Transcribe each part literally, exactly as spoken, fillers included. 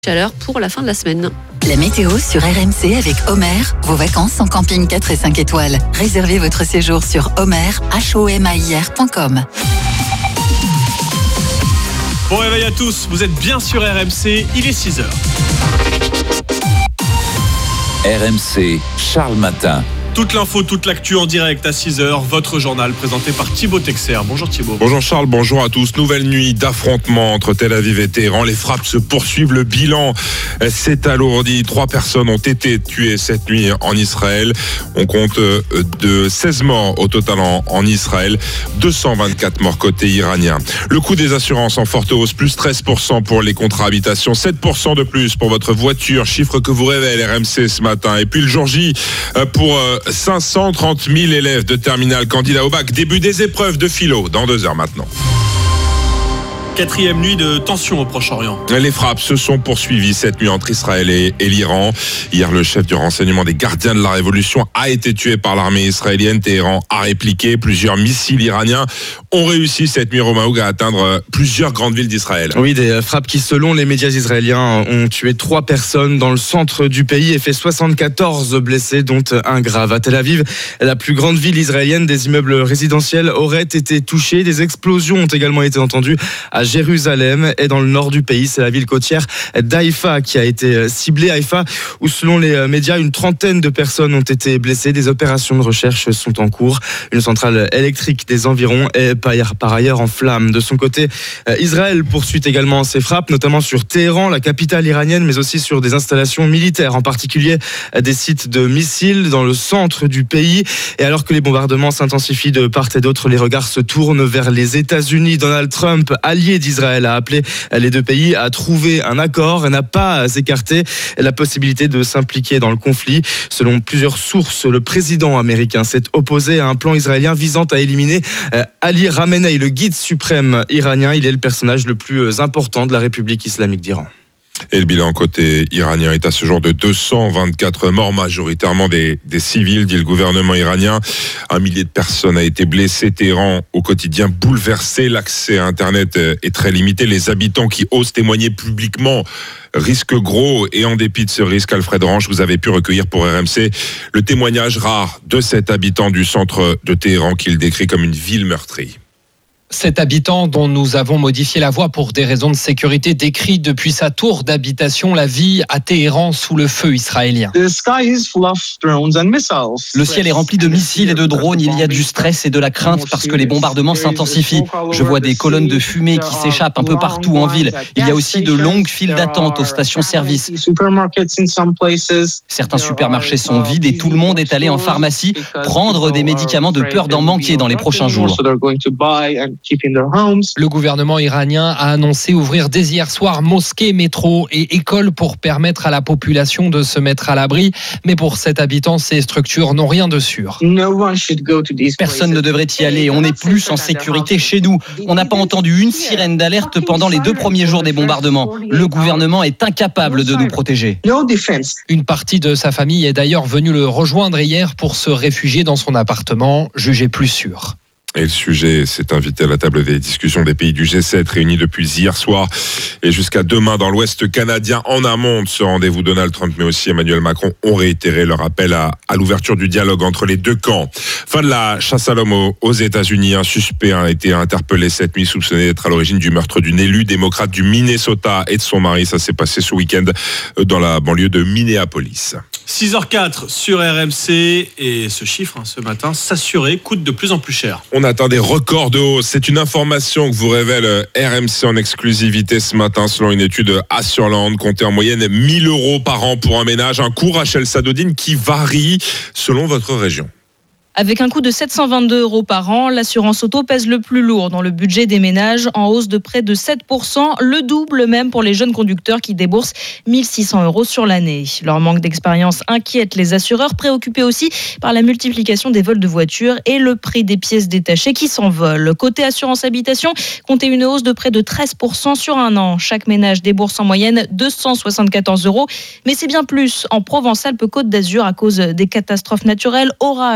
Chaleur pour la fin de la semaine. La météo sur R M C avec Homer. Vos vacances en camping quatre et cinq étoiles. Réservez votre séjour sur homer, H O M A I R point com. Bon réveil à tous, vous êtes bien sur R M C, il est six heures. R M C, Charles Matin. Toute l'info, toute l'actu en direct à six heures, votre journal présenté par Thibaut Texer. Bonjour Thibaut. Bonjour Charles, bonjour à tous. Nouvelle nuit d'affrontement entre Tel Aviv et Téhéran. Les frappes se poursuivent, le bilan s'est alourdi. Trois personnes ont été tuées cette nuit en Israël. On compte de seize morts au total en, en Israël, deux cent vingt-quatre morts côté iranien. Le coût des assurances en forte hausse, plus treize pour cent pour les contrats habitation, sept pour cent de plus pour votre voiture, chiffre que vous révèle R M C ce matin. Et puis le jour J pour cinq cent trente mille élèves de terminale candidats au bac. Début des épreuves de philo dans deux heures maintenant. Quatrième nuit de tension au Proche-Orient. Les frappes se sont poursuivies cette nuit entre Israël et, et l'Iran. Hier, le chef du renseignement des gardiens de la Révolution a été tué par l'armée israélienne. Téhéran a répliqué. Plusieurs missiles iraniens ont réussi cette nuit, Romaoug, à atteindre plusieurs grandes villes d'Israël. Oui, des frappes qui, selon les médias israéliens, ont tué trois personnes dans le centre du pays et fait soixante-quatorze blessés, dont un grave. À Tel Aviv, la plus grande ville israélienne, des immeubles résidentiels auraient été touchés. Des explosions ont également été entendues à Jérusalem et dans le nord du pays. C'est la ville côtière d'Haïfa qui a été ciblée. Haïfa, où selon les médias, une trentaine de personnes ont été blessées. Des opérations de recherche sont en cours. Une centrale électrique des environs est par ailleurs en flammes. De son côté, Israël poursuit également ses frappes, notamment sur Téhéran, la capitale iranienne, mais aussi sur des installations militaires, en particulier des sites de missiles dans le centre du pays. Et alors que les bombardements s'intensifient de part et d'autre, les regards se tournent vers les États-Unis. Donald Trump, allié d'Israël, a appelé les deux pays à trouver un accord et n'a pas écarté la possibilité de s'impliquer dans le conflit. Selon plusieurs sources, le président américain s'est opposé à un plan israélien visant à éliminer Ali Khamenei, le guide suprême iranien. Il est le personnage le plus important de la République islamique d'Iran. Et le bilan côté iranien est à ce jour de deux cent vingt-quatre morts, majoritairement des, des civils, dit le gouvernement iranien. Un millier de personnes a été blessé. Téhéran, au quotidien, bouleversé. L'accès à Internet est très limité. Les habitants qui osent témoigner publiquement risquent gros. Et en dépit de ce risque, Alfred Ranch, vous avez pu recueillir pour R M C le témoignage rare de cet habitant du centre de Téhéran qu'il décrit comme une ville meurtrie. Cet habitant dont nous avons modifié la voix pour des raisons de sécurité décrit depuis sa tour d'habitation la vie à Téhéran sous le feu israélien. Le ciel est rempli de missiles et de drones. Il y a du stress et de la crainte parce que les bombardements s'intensifient. Je vois des colonnes de fumée qui s'échappent un peu partout en ville. Il y a aussi de longues files d'attente aux stations-service. Certains supermarchés sont vides et tout le monde est allé en pharmacie prendre des médicaments de peur d'en manquer dans les prochains jours. Le gouvernement iranien a annoncé ouvrir dès hier soir mosquées, métros et écoles pour permettre à la population de se mettre à l'abri. Mais pour cet habitant, ces structures n'ont rien de sûr. Personne ne devrait y aller. On est plus en sécurité chez nous. On n'a pas entendu une sirène d'alerte pendant les deux premiers jours des bombardements. Le gouvernement est incapable de nous protéger. Une partie de sa famille est d'ailleurs venue le rejoindre hier pour se réfugier dans son appartement, jugé plus sûr. Et le sujet s'est invité à la table des discussions des pays du G sept réunis depuis hier soir et jusqu'à demain dans l'Ouest canadien. En amont de ce rendez-vous, Donald Trump mais aussi Emmanuel Macron ont réitéré leur appel à, à l'ouverture du dialogue entre les deux camps. Fin de la chasse à l'homme aux, aux États-Unis. Un suspect a été interpellé cette nuit soupçonné d'être à l'origine du meurtre d'une élue démocrate du Minnesota et de son mari. Ça s'est passé ce week-end dans la banlieue de Minneapolis. six heures quatre sur R M C et ce chiffre hein, ce matin, s'assurer coûte de plus en plus cher. On atteint des records de hausse. C'est une information que vous révèle R M C en exclusivité ce matin selon une étude Assurland. Comptez en moyenne mille euros par an pour un ménage. Un coût, Rachel Sadodine, qui varie selon votre région. Avec un coût de sept cent vingt-deux euros par an, l'assurance auto pèse le plus lourd dans le budget des ménages, en hausse de près de sept pour cent, le double même pour les jeunes conducteurs qui déboursent mille six cents euros sur l'année. Leur manque d'expérience inquiète les assureurs, préoccupés aussi par la multiplication des vols de voitures et le prix des pièces détachées qui s'envolent. Côté assurance habitation, comptez une hausse de près de treize pour cent sur un an. Chaque ménage débourse en moyenne deux cent soixante-quatorze euros, mais c'est bien plus en Provence-Alpes-Côte d'Azur à cause des catastrophes naturelles, orages, sécheresses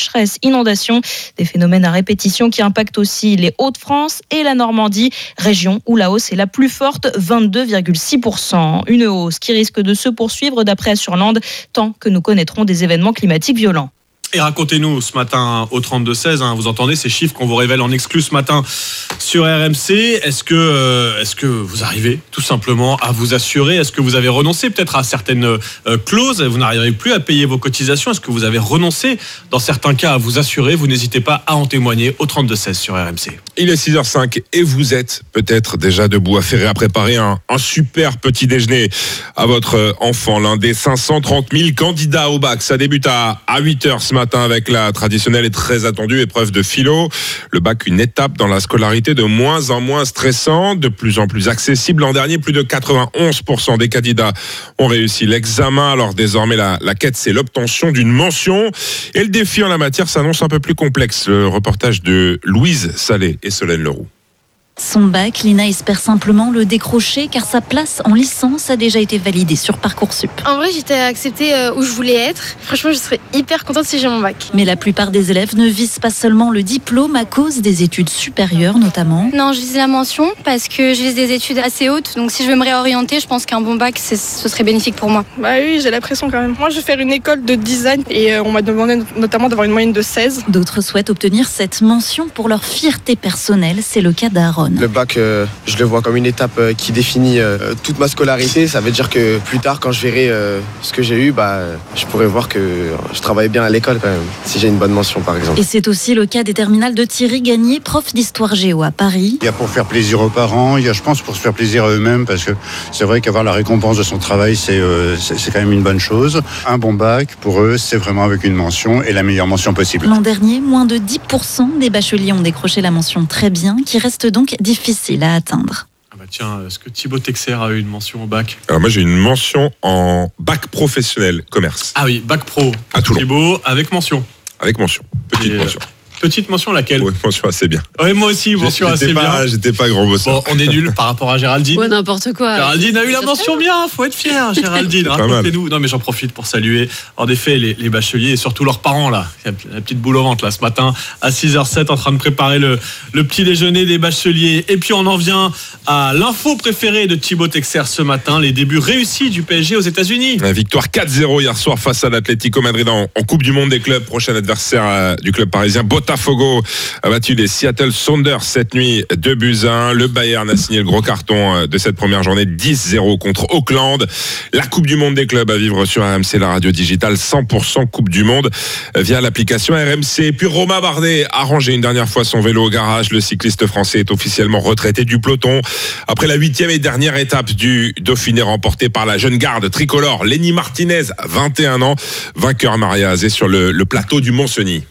sécheresse, inondations, des phénomènes à répétition qui impactent aussi les Hauts-de-France et la Normandie, région où la hausse est la plus forte, vingt-deux virgule six pour cent. Une hausse qui risque de se poursuivre d'après Assurland, tant que nous connaîtrons des événements climatiques violents. Et racontez-nous ce matin au trente-deux seize, hein, vous entendez ces chiffres qu'on vous révèle en exclu ce matin sur R M C. Est-ce que, euh, est-ce que vous arrivez tout simplement à vous assurer ? Est-ce que vous avez renoncé peut-être à certaines euh, clauses ? Vous n'arriverez plus à payer vos cotisations ? Est-ce que vous avez renoncé dans certains cas à vous assurer ? Vous n'hésitez pas à en témoigner au trente-deux seize sur R M C. Il est six heures cinq et vous êtes peut-être déjà debout affairé à préparer un, un super petit déjeuner à votre enfant. L'un des cinq cent trente mille candidats au bac. Ça débute à, à huit heures ce matin avec la traditionnelle et très attendue épreuve de philo. Le bac, une étape dans la scolarité de moins en moins stressante, de plus en plus accessible. L'an dernier, plus de quatre-vingt-onze pour cent des candidats ont réussi l'examen. Alors désormais, la, la quête, c'est l'obtention d'une mention. Et le défi en la matière s'annonce un peu plus complexe. Le reportage de Louise Salé et Solène Leroux. Son bac, Lina espère simplement le décrocher car sa place en licence a déjà été validée sur Parcoursup. En vrai, j'étais acceptée où je voulais être. Franchement, je serais hyper contente si j'ai mon bac. Mais la plupart des élèves ne visent pas seulement le diplôme à cause des études supérieures notamment. Non, je vise la mention parce que je vise des études assez hautes. Donc si je veux me réorienter, je pense qu'un bon bac, c'est, ce serait bénéfique pour moi. Bah oui, j'ai la pression quand même. Moi, je vais faire une école de design et on m'a demandé notamment d'avoir une moyenne de seize. D'autres souhaitent obtenir cette mention pour leur fierté personnelle. C'est le cas d'Aaron. Le bac, euh, je le vois comme une étape euh, qui définit euh, toute ma scolarité. Ça veut dire que plus tard, quand je verrai euh, ce que j'ai eu, bah, je pourrai voir que je travaille bien à l'école quand même, si j'ai une bonne mention par exemple. Et c'est aussi le cas des terminales de Thierry Gagné, prof d'histoire géo à Paris. Il y a pour faire plaisir aux parents, il y a je pense pour se faire plaisir à eux-mêmes, parce que c'est vrai qu'avoir la récompense de son travail, c'est, euh, c'est, c'est quand même une bonne chose. Un bon bac, pour eux, c'est vraiment avec une mention et la meilleure mention possible. L'an dernier, moins de dix pour cent des bacheliers ont décroché la mention très bien, qui reste donc difficile à atteindre. Ah bah tiens, est-ce que Thibaut Texer a eu une mention au bac ? Alors moi j'ai une mention en bac professionnel commerce. Ah oui, bac pro. À Toulon. Thibaut avec mention. Avec mention. Petite Et mention. Petite mention laquelle ? Oui, mention assez bien. Oui, moi aussi, mention j'étais assez pas, bien. J'étais pas grand bosseur. Bon, on est nul par rapport à Géraldine. Ouais, n'importe quoi. Géraldine a eu la mention bien, faut être fier, Géraldine. Racontez-nous. Non, mais j'en profite pour saluer, en effet, les, les bacheliers et surtout leurs parents, là. La petite boule au ventre, là, ce matin, à six heures sept, en train de préparer le, le petit déjeuner des bacheliers. Et puis, on en vient à l'info préférée de Thibaut Texer ce matin, les débuts réussis du P S G aux États-Unis. La victoire quatre zéro hier soir face à l'Atlético Madrid en, en Coupe du Monde des clubs. Prochain adversaire euh, du club parisien, Botafogo, a battu les Seattle Sounders cette nuit, deux buts à un. Le Bayern a signé le gros carton de cette première journée, dix zéro contre Auckland. La Coupe du Monde des clubs à vivre sur R M C, la radio digitale cent pour cent Coupe du Monde via l'application R M C. Et puis Romain Bardet a rangé une dernière fois son vélo au garage. Le cycliste français est officiellement retraité du peloton après la huitième et dernière étape du Dauphiné remportée par la jeune garde tricolore Lenny Martinez, vingt et un ans, vainqueur Maria Azé sur le, le plateau du Mont-Cenis.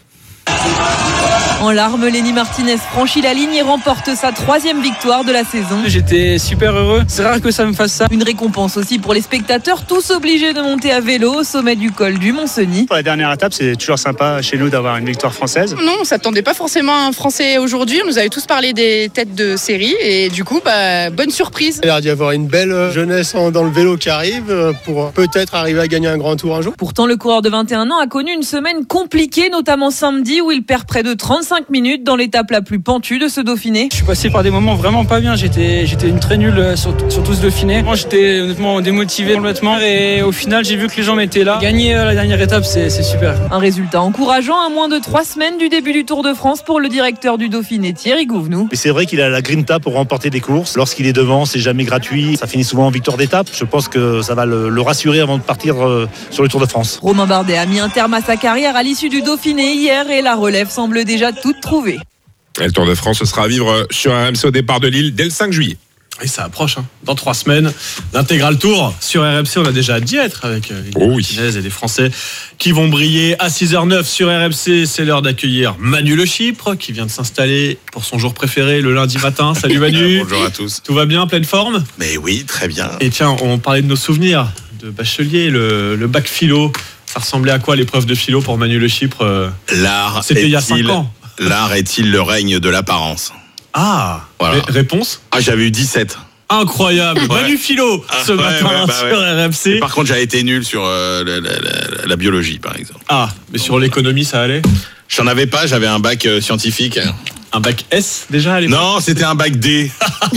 En larmes, Lenny Martinez franchit la ligne et remporte sa troisième victoire de la saison. J'étais super heureux, c'est rare que ça me fasse ça. Une récompense aussi pour les spectateurs, tous obligés de monter à vélo au sommet du col du Mont-Cenis. Pour la dernière étape, c'est toujours sympa chez nous d'avoir une victoire française. Non, on ne s'attendait pas forcément à un Français aujourd'hui, on nous avait tous parlé des têtes de série et du coup, bah, bonne surprise. Il a l'air d'y avoir une belle jeunesse dans le vélo qui arrive pour peut-être arriver à gagner un grand tour un jour. Pourtant, le coureur de vingt et un ans a connu une semaine compliquée, notamment samedi où il perd près de trente-cinq minutes dans l'étape la plus pentue de ce Dauphiné. Je suis passé par des moments vraiment pas bien, j'étais, j'étais une très nulle sur, sur tout ce Dauphiné. Moi j'étais honnêtement démotivé complètement et au final j'ai vu que les gens m'étaient là. Gagner la dernière étape c'est, c'est super. Un résultat encourageant à moins de trois semaines du début du Tour de France pour le directeur du Dauphiné Thierry Gouvenou. Et c'est vrai qu'il a la grinta pour remporter des courses. Lorsqu'il est devant c'est jamais gratuit, ça finit souvent en victoire d'étape. Je pense que ça va le, le rassurer avant de partir euh, sur le Tour de France. Romain Bardet a mis un terme à sa carrière à l'issue du Dauphiné hier et la relève semble déjà toute trouvée. Et le Tour de France, ce sera à vivre sur R M C au départ de Lille dès le cinq juillet. Et ça approche, hein. Dans trois semaines, l'intégral tour sur R M C, on a déjà hâte d'y être avec les oh oui. Martinez et les Français qui vont briller à six heures neuf sur R M C. C'est l'heure d'accueillir Manu Le Chypre qui vient de s'installer pour son jour préféré le lundi matin. Salut Manu. Bonjour à tous. Tout va bien, pleine forme ? Mais oui, très bien. Et tiens, on parlait de nos souvenirs de bachelier, le, le bac philo. Ça ressemblait à quoi l'épreuve de philo pour Manu Le Chypre ? L'art C'était il y a cinq ans. L'art est-il le règne de l'apparence ? Ah, voilà. Ré- réponse ? Ah, j'avais eu dix-sept. Incroyable, ouais. Manu Philo ce ah, matin ouais, ouais, bah, sur ouais. R M C. Et par contre, j'avais été nul sur euh, la, la, la, la biologie, par exemple. Ah, mais sur l'économie, ça allait ? J'en avais pas, j'avais un bac euh, scientifique. Un bac S déjà à l'époque? Non, c'était un bac D.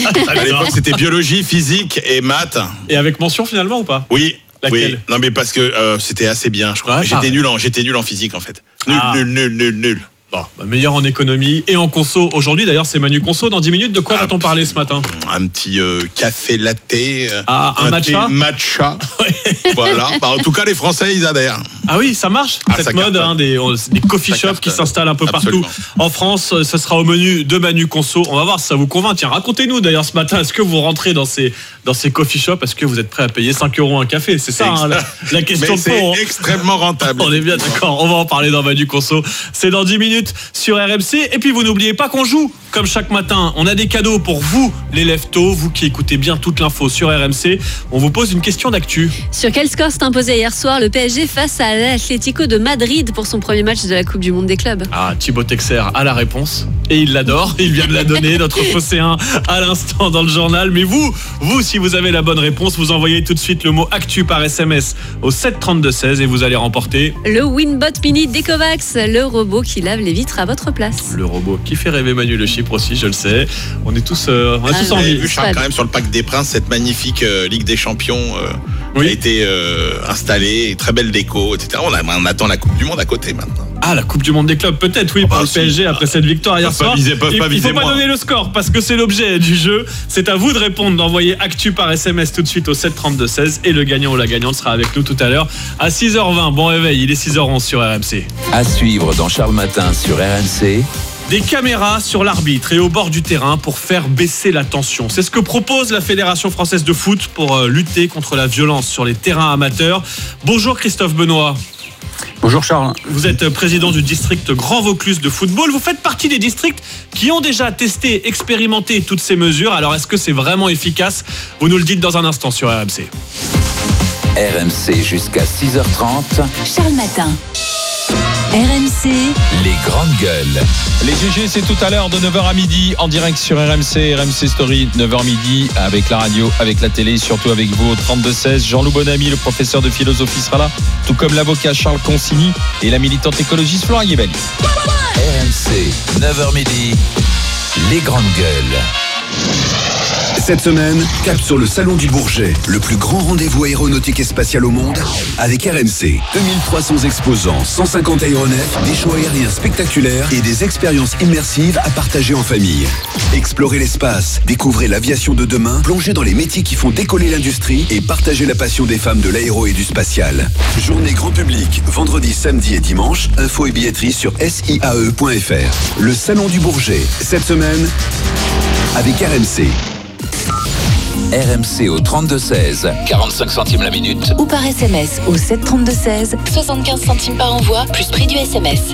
À l'époque, c'était biologie, physique et maths. Et avec mention finalement ou pas? Oui. Laquelle? Oui. Non mais parce que euh, c'était assez bien, je crois. Ouais, j'étais pareil. nul en, j'étais nul en physique en fait. Nul, Ah. nul, nul, nul, nul. Bon, bah, meilleur en économie et en conso. Aujourd'hui, d'ailleurs, c'est Manu Conso. Dans dix minutes, de quoi Ah, va-t-on parler ce matin? Un petit euh, café latte. euh, Ah, un matcha thé matcha. Voilà. Bah, en tout cas, les Français, ils adhèrent. Ah oui, ça marche, Ah, cette ça mode, cartonne. hein, des, des coffee Ça shops qui cartonne. s'installent un peu Absolument. partout en France. Ce sera au menu de Manu Conso. On va voir si ça vous convainc. Tiens, racontez-nous d'ailleurs ce matin, est-ce que vous rentrez dans ces, dans ces coffee shops? Est-ce que vous êtes prêt à payer cinq euros un café? C'est ça hein, la, la question Mais de c'est fond. hein. extrêmement rentable. On est bien d'accord, on va en parler dans Manu Conso. C'est dans dix minutes sur R M C. Et puis vous n'oubliez pas qu'on joue, comme chaque matin. On a des cadeaux pour vous, les leftos, vous qui écoutez bien toute l'info sur R M C. On vous pose une question d'actu. Sur quel score s'est imposé hier soir le P S G face à l'Atlético de Madrid pour son premier match de la Coupe du Monde des clubs? Ah, Thibaut Texer a la réponse et il l'adore. Il vient de la donner, notre Phocéen, à l'instant dans le journal. Mais vous, vous, si vous avez la bonne réponse, vous envoyez tout de suite le mot actu par S M S au sept trente-deux seize et vous allez remporter Le Winbot Mini d'Ecovacs, le robot qui lave les vitres à votre place. le robot qui fait rêver Manu Le Chypre aussi, je le sais. On est tous, euh, on a Ah, tous Vous avez envie. vu, Charles, quand même sur le Parc des Princes, cette magnifique euh, Ligue des Champions euh, Oui. qui a été euh, installée, très belle déco, et cetera. On, a- on attend la Coupe du Monde à côté maintenant. Ah, la Coupe du Monde des clubs, peut-être, oui, pour Ah, le si. P S G après cette victoire hier Peuvent pas soir. viser- peuvent il, pas il viser faut pas moins. donner le score parce que c'est l'objet du jeu. C'est à vous de répondre, d'envoyer actu par S M S tout de suite au sept trente-deux seize et le gagnant ou la gagnante sera avec nous tout à l'heure à six heures vingt. Bon réveil, il est six heures onze sur R M C. À suivre dans Charles Matin sur R M C. Des caméras sur l'arbitre et au bord du terrain pour faire baisser la tension. C'est ce que propose la Fédération française de foot pour euh, lutter contre la violence sur les terrains amateurs. Bonjour Christophe Benoît. Bonjour Charles. Vous êtes président du district Grand Vaucluse de football. Vous faites partie des districts qui ont déjà testé, expérimenté toutes ces mesures. Alors est-ce que c'est vraiment efficace? Vous nous le dites dans un instant sur R M C. R M C jusqu'à six heures trente. Charles Matin. R M C. Les grandes gueules. Les G G, c'est tout à l'heure de neuf heures à midi en direct sur R M C, R M C Story, neuf heures midi avec la radio, avec la télé, surtout avec vous au trente-deux seize. Jean-Loup Bonamy, le professeur de philosophie sera là, tout comme l'avocat Charles Consigny et la militante écologiste Flora Guébali. R M C, neuf heures midi. Les grandes gueules. Cette semaine, cap sur le Salon du Bourget, le plus grand rendez-vous aéronautique et spatial au monde, avec R M C. deux mille trois cents exposants, cent cinquante aéronefs, des shows aériens spectaculaires et des expériences immersives à partager en famille. Explorez l'espace, découvrez l'aviation de demain, plongez dans les métiers qui font décoller l'industrie et partagez la passion des femmes de l'aéro et du spatial. Journée grand public, vendredi, samedi et dimanche, info et billetterie sur S I A E point F R. Le Salon du Bourget, cette semaine, avec R M C. R M C au trente-deux seize, quarante-cinq centimes la minute. Ou par S M S au sept trente-deux seize, soixante-quinze centimes par envoi, plus prix du S M S.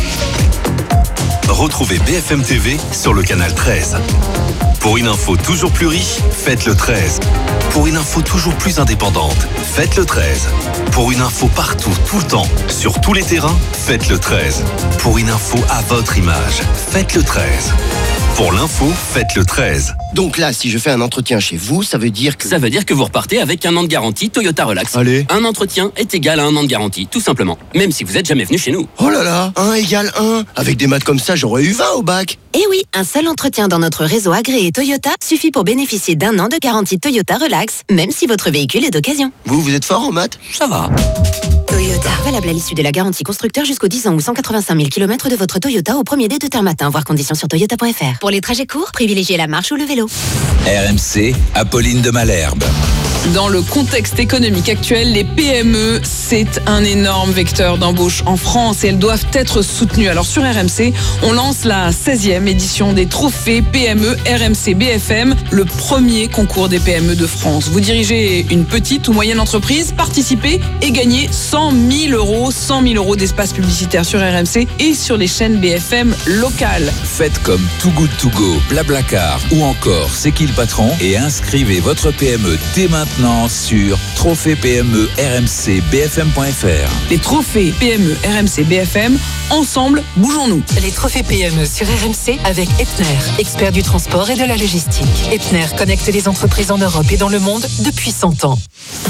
Retrouvez B F M T V sur le canal treize. Pour une info toujours plus riche, faites le treize. Pour une info toujours plus indépendante, faites le treize. Pour une info partout, tout le temps, sur tous les terrains, faites le treize. Pour une info à votre image, faites le treize. Pour l'info, faites le treize. Donc là, si je fais un entretien chez vous, ça veut dire que... Ça veut dire que vous repartez avec un an de garantie Toyota Relax. Allez. Un entretien est égal à un an de garantie, tout simplement. Même si vous n'êtes jamais venu chez nous. Oh là là, un égale un. Avec des maths comme ça, j'aurais eu vingt au bac. Et oui, un seul entretien dans notre réseau agréé Toyota suffit pour bénéficier d'un an de garantie Toyota Relax, même si votre véhicule est d'occasion. Vous, vous êtes fort en maths? Ça va. Toyota, valable à l'issue de la garantie constructeur jusqu'aux dix ans ou cent quatre-vingt-cinq mille kilomètres de votre Toyota au premier dé de terme matin, voir conditions sur toyota point F R. Pour les trajets courts, privilégiez la marche ou le vélo. R M C, Apolline de Malherbe. Dans le contexte économique actuel, les P M E, c'est un énorme vecteur d'embauche en France et elles doivent être soutenues. Alors sur R M C, on lance la seizième édition des trophées P M E R M C B F M, le premier concours des P M E de France. Vous dirigez une petite ou moyenne entreprise, participez et gagnez cent mille euros, cent mille euros d'espace publicitaire sur R M C et sur les chaînes B F M locales. Faites comme Too Good To Go, Blablacar ou encore C'est qui le patron et inscrivez votre P M E dès maintenant sur trophée P M E R M C B F M point F R. Les trophées P M E R M C B F M, ensemble, bougeons-nous. Les trophées P M E sur R M C avec Epner, expert du transport et de la logistique. Epner connecte les entreprises en Europe et dans le monde depuis cent ans.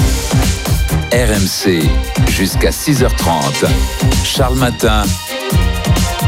R M C jusqu'à six heures trente. Charles Matin.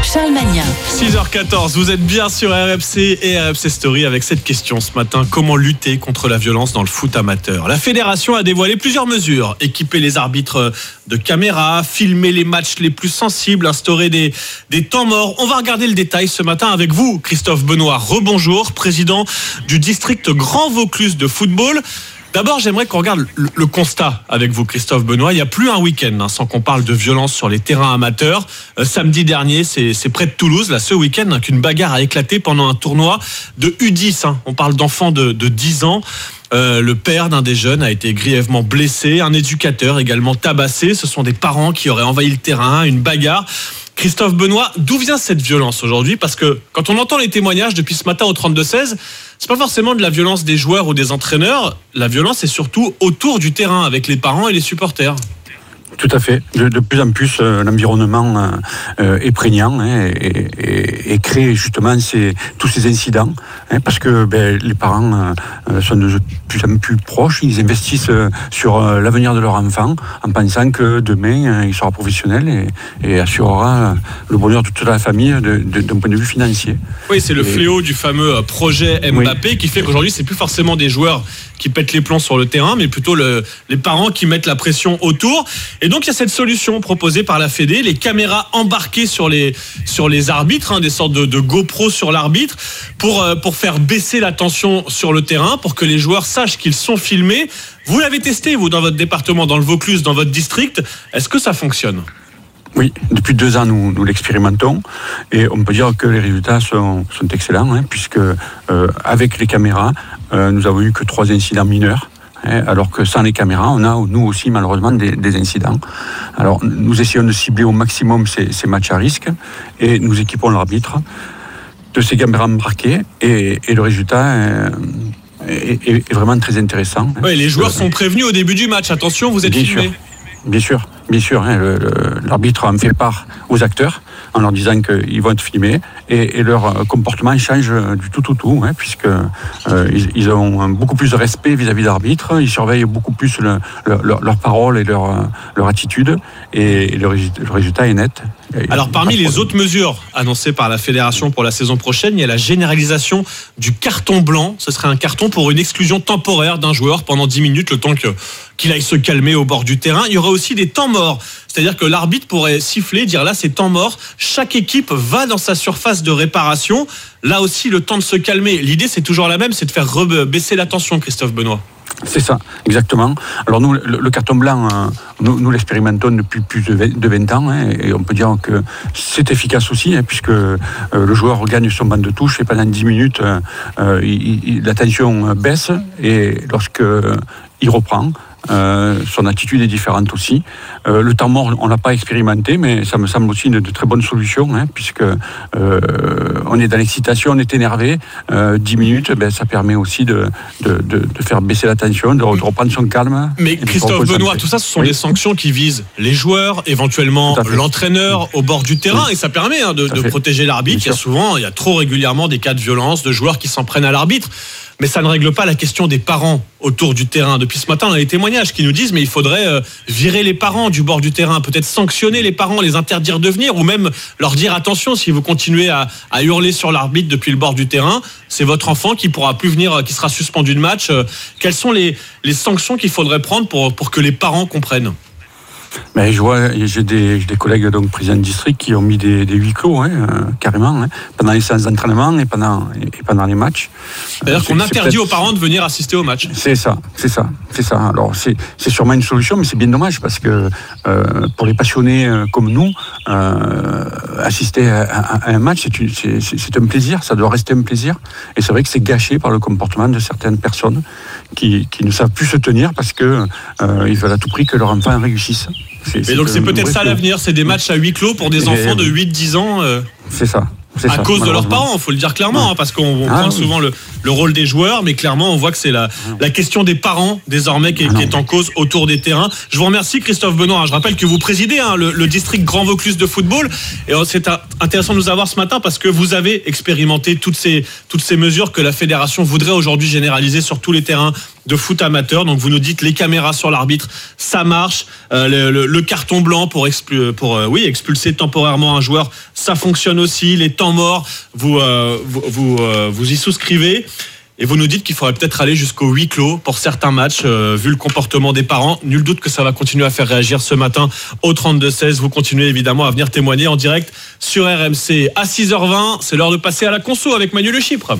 Charles Magnin. six heures quatorze, vous êtes bien sur R M C et R M C Story avec cette question ce matin. Comment lutter contre la violence dans le foot amateur ? La fédération a dévoilé plusieurs mesures. Équiper les arbitres de caméras, filmer les matchs les plus sensibles, instaurer des, des temps morts. On va regarder le détail ce matin avec vous, Christophe Benoît. Rebonjour, président du district Grand Vaucluse de football. D'abord, j'aimerais qu'on regarde le, le constat avec vous, Christophe Benoît. Il n'y a plus un week-end hein, sans qu'on parle de violence sur les terrains amateurs. Euh, samedi dernier, c'est, c'est près de Toulouse, là, ce week-end, hein, qu'une bagarre a éclaté pendant un tournoi de U dix. Hein. On parle d'enfants de, de dix ans. Euh, le père d'un des jeunes a été grièvement blessé. Un éducateur également tabassé. Ce sont des parents qui auraient envahi le terrain. Une bagarre. Christophe Benoît, d'où vient cette violence aujourd'hui ? Parce que quand on entend les témoignages depuis ce matin au trente-deux seize, c'est pas forcément de la violence des joueurs ou des entraîneurs. La violence est surtout autour du terrain avec les parents et les supporters. Tout à fait. De, de plus en plus, euh, l'environnement euh, est prégnant hein, et, et, et crée justement ces, tous ces incidents hein, parce que ben, les parents euh, sont de plus en plus proches. Ils investissent euh, sur euh, l'avenir de leur enfant en pensant que demain, euh, il sera professionnel et, et assurera le bonheur de toute la famille de, de, d'un point de vue financier. Oui, c'est le et... fléau du fameux projet Mbappé oui. qui fait qu'aujourd'hui, c'est plus forcément des joueurs qui pètent les plombs sur le terrain, mais plutôt le, les parents qui mettent la pression autour. Et donc, il y a cette solution proposée par la Fédé, les caméras embarquées sur les, sur les arbitres, hein, des sortes de, de GoPro sur l'arbitre, pour, euh, pour faire baisser la tension sur le terrain, pour que les joueurs sachent qu'ils sont filmés. Vous l'avez testé, vous, dans votre département, dans le Vaucluse, dans votre district. Est-ce que ça fonctionne ? Oui, depuis deux ans, nous, nous l'expérimentons et on peut dire que les résultats sont, sont excellents, hein, puisque euh, avec les caméras, euh, nous avons eu que trois incidents mineurs, hein, alors que sans les caméras, on a nous aussi malheureusement des, des incidents. Alors nous essayons de cibler au maximum ces, ces matchs à risque et nous équipons l'arbitre de ces caméras embarquées et, et le résultat euh, est, est, est vraiment très intéressant. Oui, les joueurs euh, sont prévenus au début du match. Attention, vous êtes filmés. Bien sûr, bien sûr. Hein, le, le, l'arbitre en fait part aux acteurs en leur disant qu'ils vont être filmés et, et leur comportement change du tout au tout, tout, hein, puisque euh, ils, ils ont beaucoup plus de respect vis-à-vis de l'arbitre, ils surveillent beaucoup plus le, le, leur, leurs paroles et leur, leur attitude et le, le résultat est net. Alors parmi les autres mesures annoncées par la Fédération pour la saison prochaine, il y a la généralisation du carton blanc. Ce serait un carton pour une exclusion temporaire d'un joueur pendant dix minutes, le temps que, qu'il aille se calmer au bord du terrain. Il y aurait aussi des temps morts, c'est-à-dire que l'arbitre pourrait siffler, dire là c'est temps mort. Chaque équipe va dans sa surface de réparation. Là aussi le temps de se calmer. L'idée c'est toujours la même, c'est de faire baisser la tension, Christophe Benoît. C'est ça, exactement. Alors nous, le, le carton blanc, euh, nous, nous l'expérimentons depuis plus de vingt ans hein, et on peut dire que c'est efficace aussi hein, puisque euh, le joueur gagne son banc de touche et pendant dix minutes, euh, il, il, la tension baisse et lorsque euh, il reprend, Euh, son attitude est différente aussi. Euh, le temps mort, on l'a pas expérimenté, mais ça me semble aussi une de très bonne solution, hein, puisque euh, on est dans l'excitation, on est énervé. Euh, dix minutes, ben, ça permet aussi de, de, de, de faire baisser la tension, de reprendre son calme. Mais Christophe Benoît, tout ça, ce sont oui. des sanctions qui visent les joueurs, éventuellement l'entraîneur au bord du terrain, oui. et ça permet hein, de, de protéger l'arbitre. Il y a souvent, il y a trop régulièrement des cas de violence, de joueurs qui s'en prennent à l'arbitre. Mais ça ne règle pas la question des parents autour du terrain. Depuis ce matin, on a des témoignages qui nous disent mais il faudrait euh, virer les parents du bord du terrain, peut-être sanctionner les parents, les interdire de venir ou même leur dire attention, si vous continuez à, à hurler sur l'arbitre depuis le bord du terrain, c'est votre enfant qui pourra plus venir, qui sera suspendu de match. Euh, quelles sont les, les sanctions qu'il faudrait prendre pour, pour que les parents comprennent ? Mais je vois, j'ai des, j'ai des collègues donc présidents de district qui ont mis des, des huis clos, hein, euh, carrément, hein, pendant les séances d'entraînement et pendant, et pendant les matchs. C'est-à-dire qu'on interdit aux parents de venir assister au match. C'est ça, c'est ça, c'est ça. Alors c'est, c'est sûrement une solution, mais c'est bien dommage parce que euh, pour les passionnés euh, comme nous, euh, assister à, à, à un match, c'est, une, c'est, c'est, c'est un plaisir, ça doit rester un plaisir. Et c'est vrai que c'est gâché par le comportement de certaines personnes qui, qui ne savent plus se tenir parce que euh, ils veulent à tout prix que leur enfant réussisse. C'est, Mais c'est donc c'est peut-être ça l'avenir, c'est des matchs à huis clos pour des enfants de huit dix ans. Euh, c'est ça. C'est à ça, cause de leurs parents, il faut le dire clairement, hein, parce qu'on on ah, pointe oui. souvent le, le rôle des joueurs, mais clairement on voit que c'est la, la question des parents désormais qui est, ah, qui est en cause autour des terrains. Je vous remercie Christophe Benoît, je rappelle que vous présidez hein, le, le district Grand Vaucluse de football, et c'est intéressant de nous avoir ce matin parce que vous avez expérimenté toutes ces, toutes ces mesures que la fédération voudrait aujourd'hui généraliser sur tous les terrains de foot amateur. Donc vous nous dites les caméras sur l'arbitre, ça marche. Euh, le, le, le carton blanc pour, expul- pour euh, oui, expulser temporairement un joueur, ça fonctionne aussi. Les temps morts, vous, euh, vous, vous, euh, vous y souscrivez. Et vous nous dites qu'il faudrait peut-être aller jusqu'au huis clos pour certains matchs, euh, vu le comportement des parents. Nul doute que ça va continuer à faire réagir ce matin au trente-deux seize. Vous continuez évidemment à venir témoigner en direct sur R M C. À six heures vingt, c'est l'heure de passer à la conso avec Manu Le Chypre.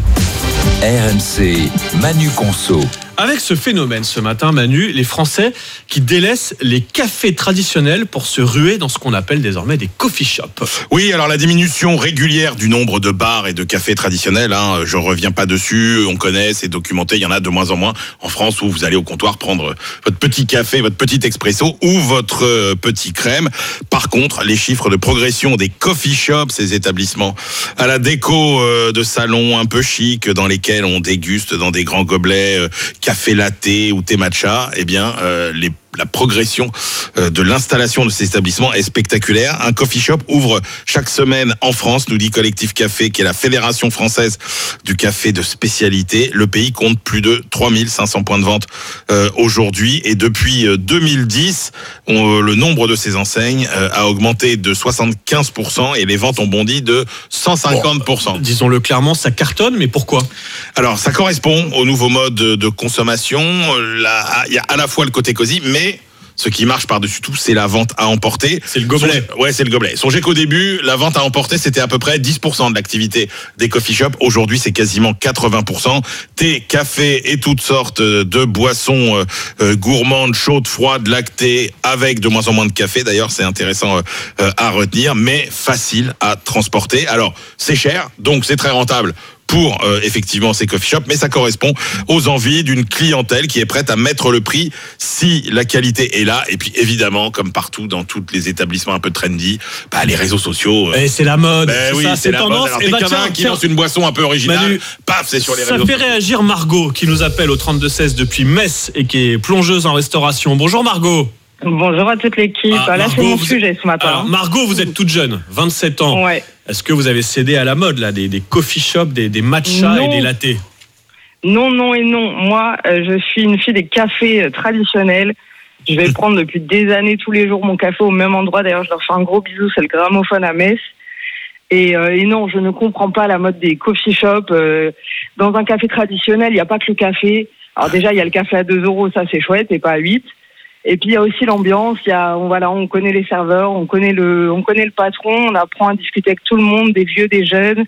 R M C, Manu Conso. Avec ce phénomène ce matin, Manu, les Français qui délaissent les cafés traditionnels pour se ruer dans ce qu'on appelle désormais des coffee shops. Oui, alors la diminution régulière du nombre de bars et de cafés traditionnels, hein, je reviens pas dessus, on connaît, c'est documenté, il y en a de moins en moins en France où vous allez au comptoir prendre votre petit café, votre petit expresso ou votre petit crème. Par contre, les chiffres de progression des coffee shops, ces établissements à la déco de salon un peu chic dans lesquels on déguste dans des grands gobelets café latte ou thé matcha, eh bien, euh, les la progression de l'installation de ces établissements est spectaculaire. Un coffee shop ouvre chaque semaine en France, nous dit Collectif Café, qui est la fédération française du café de spécialité. Le pays compte plus de trois mille cinq cents points de vente euh, aujourd'hui. Et depuis deux mille dix, on, le nombre de ces enseignes euh, a augmenté de soixante-quinze pour cent et les ventes ont bondi de cent cinquante pour cent. Bon, disons-le clairement, ça cartonne, mais pourquoi ? Alors, ça correspond au nouveau mode de consommation. Là, il y a à la fois le côté cosy, mais ce qui marche par-dessus tout, c'est la vente à emporter. C'est le gobelet. Songez, ouais, c'est le gobelet. Songez qu'au début, la vente à emporter, c'était à peu près dix pour cent de l'activité des coffee shops. Aujourd'hui, c'est quasiment quatre-vingts pour cent. Thé, café et toutes sortes de boissons euh, gourmandes, chaudes, froides, lactées, avec de moins en moins de café. D'ailleurs, c'est intéressant euh, à retenir, mais facile à transporter. Alors, c'est cher, donc c'est très rentable pour euh, effectivement ces coffee shops, mais ça correspond aux envies d'une clientèle qui est prête à mettre le prix si la qualité est là. Et puis évidemment, comme partout dans tous les établissements un peu trendy, bah, les réseaux sociaux. Et c'est la mode. Ben c'est oui, ça, c'est, c'est la tendance. mode. Alors, et dès bah, qu'il y en a un tiens, qui tiens. lance une boisson un peu originale, Manu, paf, c'est sur les ça réseaux fait sociaux. réagir Margot qui nous appelle au trente-deux seize depuis Metz et qui est plongeuse en restauration. Bonjour Margot. Bonjour à toute l'équipe. Ah, là, Margot, c'est mon vous sujet êtes... ce matin. Alors, Margot, vous êtes toute jeune, vingt-sept ans. Ouais. Est-ce que vous avez cédé à la mode, là, des, des coffee shops, des, des matchas Non. et des lattés ? Non, non et non. Moi, euh, je suis une fille des cafés euh, traditionnels. Je vais prendre depuis des années tous les jours mon café au même endroit. D'ailleurs, je leur fais un gros bisou, c'est le Gramophone à Metz. Et, euh, et non, je ne comprends pas la mode des coffee shops. Euh, dans un café traditionnel, il n'y a pas que le café. Alors déjà, il y a le café à deux euros, ça c'est chouette, et pas à huit. Et puis il y a aussi l'ambiance. Il y a, on, voilà, on connaît les serveurs, on connaît le, on connaît le patron. On apprend à discuter avec tout le monde, des vieux, des jeunes.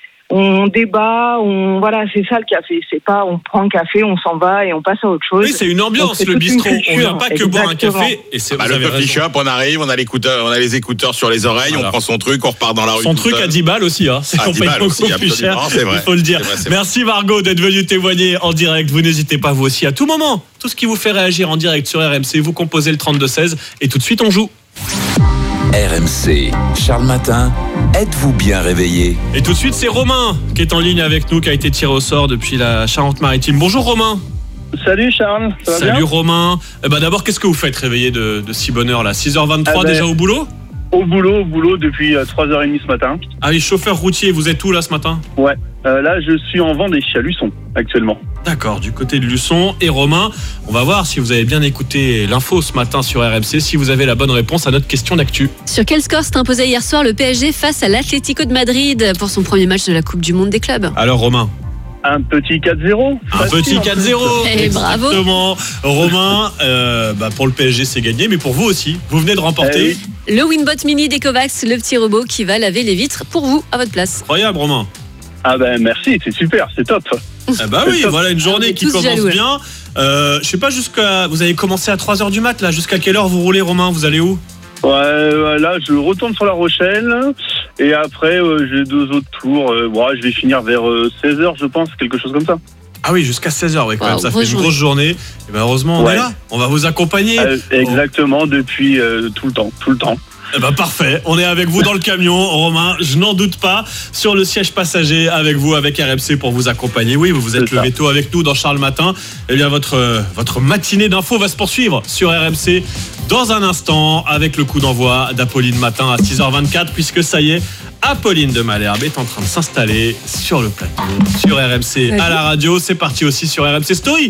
On débat, on voilà, c'est ça le café. C'est pas on prend un café, on s'en va et on passe à autre chose. Oui, c'est une ambiance, Donc, le bistrot. une culture, On vient pas que boire un exactement. café. Et c'est, Bah, vous le avez coffee raison. shop, on arrive, on a l'écouteur, on a les écouteurs sur les oreilles, Voilà. on prend son truc, on repart dans la rue. Son tout truc seul. à dix balles aussi, hein. C'est À qu'on dix paye balles beaucoup aussi, plus absolument, cher. c'est vrai. Il faut le dire. C'est vrai, c'est Merci Margot d'être venue témoigner en direct. Vous n'hésitez pas vous aussi à tout moment. Tout ce qui vous fait réagir en direct sur R M C, vous composez le trente-deux seize et tout de suite on joue. R M C, Charles Matin, êtes-vous bien réveillé? Et tout de suite c'est Romain qui est en ligne avec nous, qui a été tiré au sort depuis la Charente-Maritime. Bonjour Romain. Salut Charles, ça va Salut bien Romain. Eh ben d'abord, qu'est-ce que vous faites réveillé de, de si bonne heure là? six heures vingt-trois Ah ben, déjà au boulot? Au boulot, au boulot depuis euh, trois heures trente ce matin. Ah oui, chauffeur routier, vous êtes où là ce matin? Ouais, euh, là je suis en Vendée, je suis à Luçon actuellement. D'accord, du côté de Luçon. Et Romain, on va voir si vous avez bien écouté l'info ce matin sur R M C, si vous avez la bonne réponse à notre question d'actu. Sur quel score s'est imposé hier soir le P S G face à l'Atlético de Madrid pour son premier match de la Coupe du Monde des clubs? Alors Romain? Un petit quatre zéro. Un petit quatre zéro. Eh, bravo. Exactement. Romain, euh, bah pour le P S G c'est gagné, mais pour vous aussi, vous venez de remporter. Eh Le Winbot Mini d'Ecovacs, le petit robot qui va laver les vitres pour vous à votre place. Incroyable Romain. Ah ben merci, c'est super, c'est top. Ah bah oui, voilà une journée On est qui tous commence jaloux, hein. bien. Euh, je sais pas jusqu'à. Vous avez commencé à trois heures du mat là. Jusqu'à quelle heure vous roulez Romain? Vous allez où? Ouais, ouais, là je retourne sur La Rochelle et après euh, j'ai deux autres tours. Euh, ouais, je vais finir vers euh, seize heures je pense, quelque chose comme ça. Ah oui, jusqu'à seize heures, oui, quand Wow, même, ça fait grosse une grosse journée. Et ben heureusement, on Ouais. est là, on va vous accompagner. Euh, exactement, depuis euh, tout le temps, tout le temps. Eh ben parfait, on est avec vous dans le camion, Romain, je n'en doute pas, sur le siège passager avec vous, avec R M C pour vous accompagner. Oui, vous vous êtes C'est ça. levé tôt avec nous dans Charles Matin. Eh bien, votre, euh, votre matinée d'infos va se poursuivre sur R M C dans un instant avec le coup d'envoi d'Apolline Matin à six heures vingt-quatre, puisque ça y est, Apolline de Malherbe est en train de s'installer sur le plateau, sur R M C à la radio. C'est parti aussi sur R M C Story.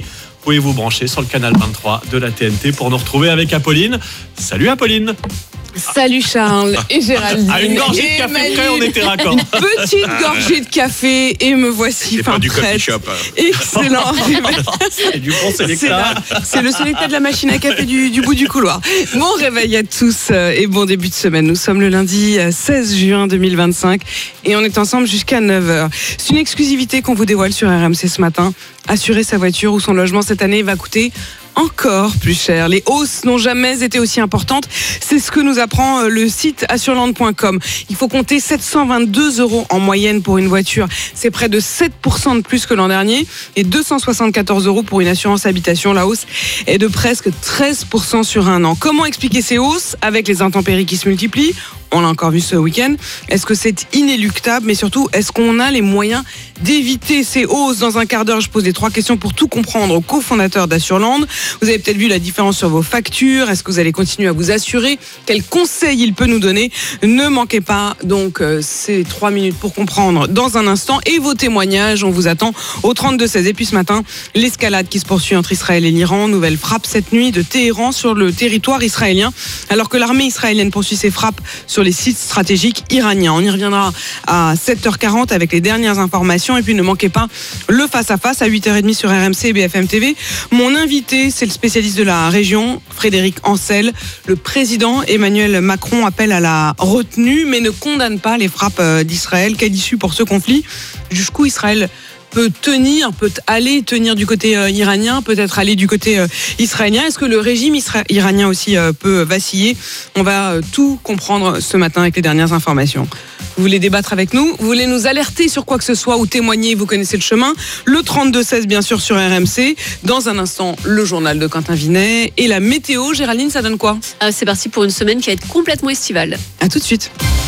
pouvez vous brancher sur le canal vingt-trois de la T N T pour nous retrouver avec Apolline. Salut Apolline. Salut Charles et Géraldine. À une gorgée de café près, on était raccord. Une petite gorgée de café et me voici C'est fin pas du prête. coffee shop. Excellent. C'est du bon C'est, sélecta. la- c'est le sélecta de la machine à café du, du bout du couloir. Bon réveil à tous euh, et bon début de semaine. Nous sommes le lundi euh, seize juin deux mille vingt-cinq et on est ensemble jusqu'à neuf heures. C'est une exclusivité qu'on vous dévoile sur R M C ce matin. Assurer sa voiture ou son logement cette année va coûter encore plus cher. Les hausses n'ont jamais été aussi importantes. C'est ce que nous apprend le site assureland point com. Il faut compter sept cent vingt-deux euros en moyenne pour une voiture. C'est près de sept pour cent de plus que l'an dernier et deux cent soixante-quatorze euros pour une assurance habitation. La hausse est de presque treize pour cent sur un an. Comment expliquer ces hausses avec les intempéries qui se multiplient ? On l'a encore vu ce week-end. Est-ce que c'est inéluctable ? Mais surtout, est-ce qu'on a les moyens d'éviter ces hausses ? Dans un quart d'heure, je pose les trois questions pour tout comprendre au cofondateur d'Assureland. Vous avez peut-être vu la différence sur vos factures. Est-ce que vous allez continuer à vous assurer ? Quels conseils il peut nous donner ? Ne manquez pas donc euh, ces trois minutes pour comprendre dans un instant. Et vos témoignages, on vous attend au trente-deux seize. Et puis ce matin, l'escalade qui se poursuit entre Israël et l'Iran. Nouvelle frappe cette nuit de Téhéran sur le territoire israélien. Alors que l'armée israélienne poursuit ses frappes sur les sites stratégiques iraniens. On y reviendra à sept heures quarante avec les dernières informations. Et puis ne manquez pas le face-à-face à huit heures trente sur R M C et B F M T V. Mon invité, c'est le spécialiste de la région, Frédéric Ancel. Le président Emmanuel Macron appelle à la retenue, mais ne condamne pas les frappes d'Israël. Quelle issue pour ce conflit ? Jusqu'où Israël peut tenir, peut aller tenir du côté euh, iranien, peut-être aller du côté euh, israélien. Est-ce que le régime isra- iranien aussi euh, peut vaciller ? On va euh, tout comprendre ce matin avec les dernières informations. Vous voulez débattre avec nous ? Vous voulez nous alerter sur quoi que ce soit ou témoigner ? Vous connaissez le chemin. Le trente-deux seize, bien sûr, sur R M C. Dans un instant, le journal de Quentin Vinet. Et la météo, Géraldine, ça donne quoi ? Ah, c'est parti pour une semaine qui va être complètement estivale. À tout de suite.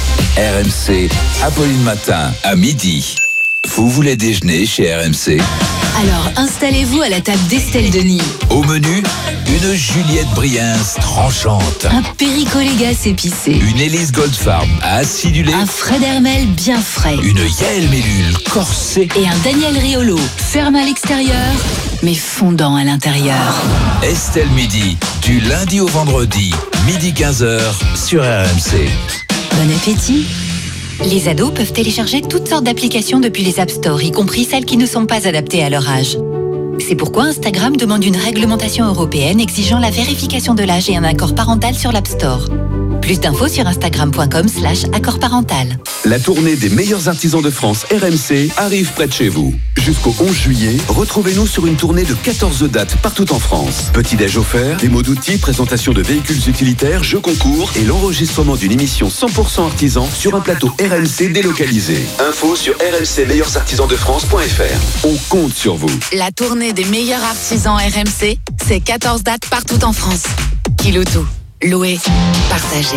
R M C, Apolline Matin, à midi. Vous voulez déjeuner chez R M C ? Alors installez-vous à la table d'Estelle Denis. Au menu, une Juliette Briens tranchante. Un Perico Légas épicé. Une Élise Goldfarb acidulée. Un Fred Hermel bien frais. Une Yael Mellul corsée. Et un Daniel Riolo ferme à l'extérieur, mais fondant à l'intérieur. Estelle Midi, du lundi au vendredi, midi quinze heures sur R M C. Bon appétit. Les ados peuvent télécharger toutes sortes d'applications depuis les App Store, y compris celles qui ne sont pas adaptées à leur âge. C'est pourquoi Instagram demande une réglementation européenne exigeant la vérification de l'âge et un accord parental sur l'App Store. Plus d'infos sur instagram point com slash accord parental. La tournée des meilleurs artisans de France R M C arrive près de chez vous. Jusqu'au onze juillet, retrouvez-nous sur une tournée de quatorze dates partout en France. Petit-déj offert, démo d'outils, présentation de véhicules utilitaires, jeux concours et l'enregistrement d'une émission cent pour cent artisan sur un plateau R M C délocalisé. Info sur r m c meilleurs artisans de france point f r. On compte sur vous. La tournée des meilleurs artisans R M C, c'est quatorze dates partout en France. Kiloutou, loué, partagé.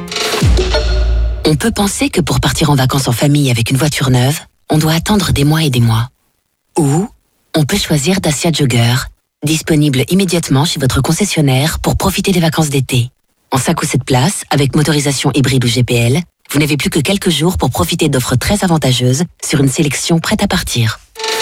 On peut penser que pour partir en vacances en famille avec une voiture neuve, on doit attendre des mois et des mois. Ou on peut choisir Dacia Jogger, disponible immédiatement chez votre concessionnaire pour profiter des vacances d'été. En cinq ou sept places, avec motorisation hybride ou G P L, vous n'avez plus que quelques jours pour profiter d'offres très avantageuses sur une sélection prête à partir.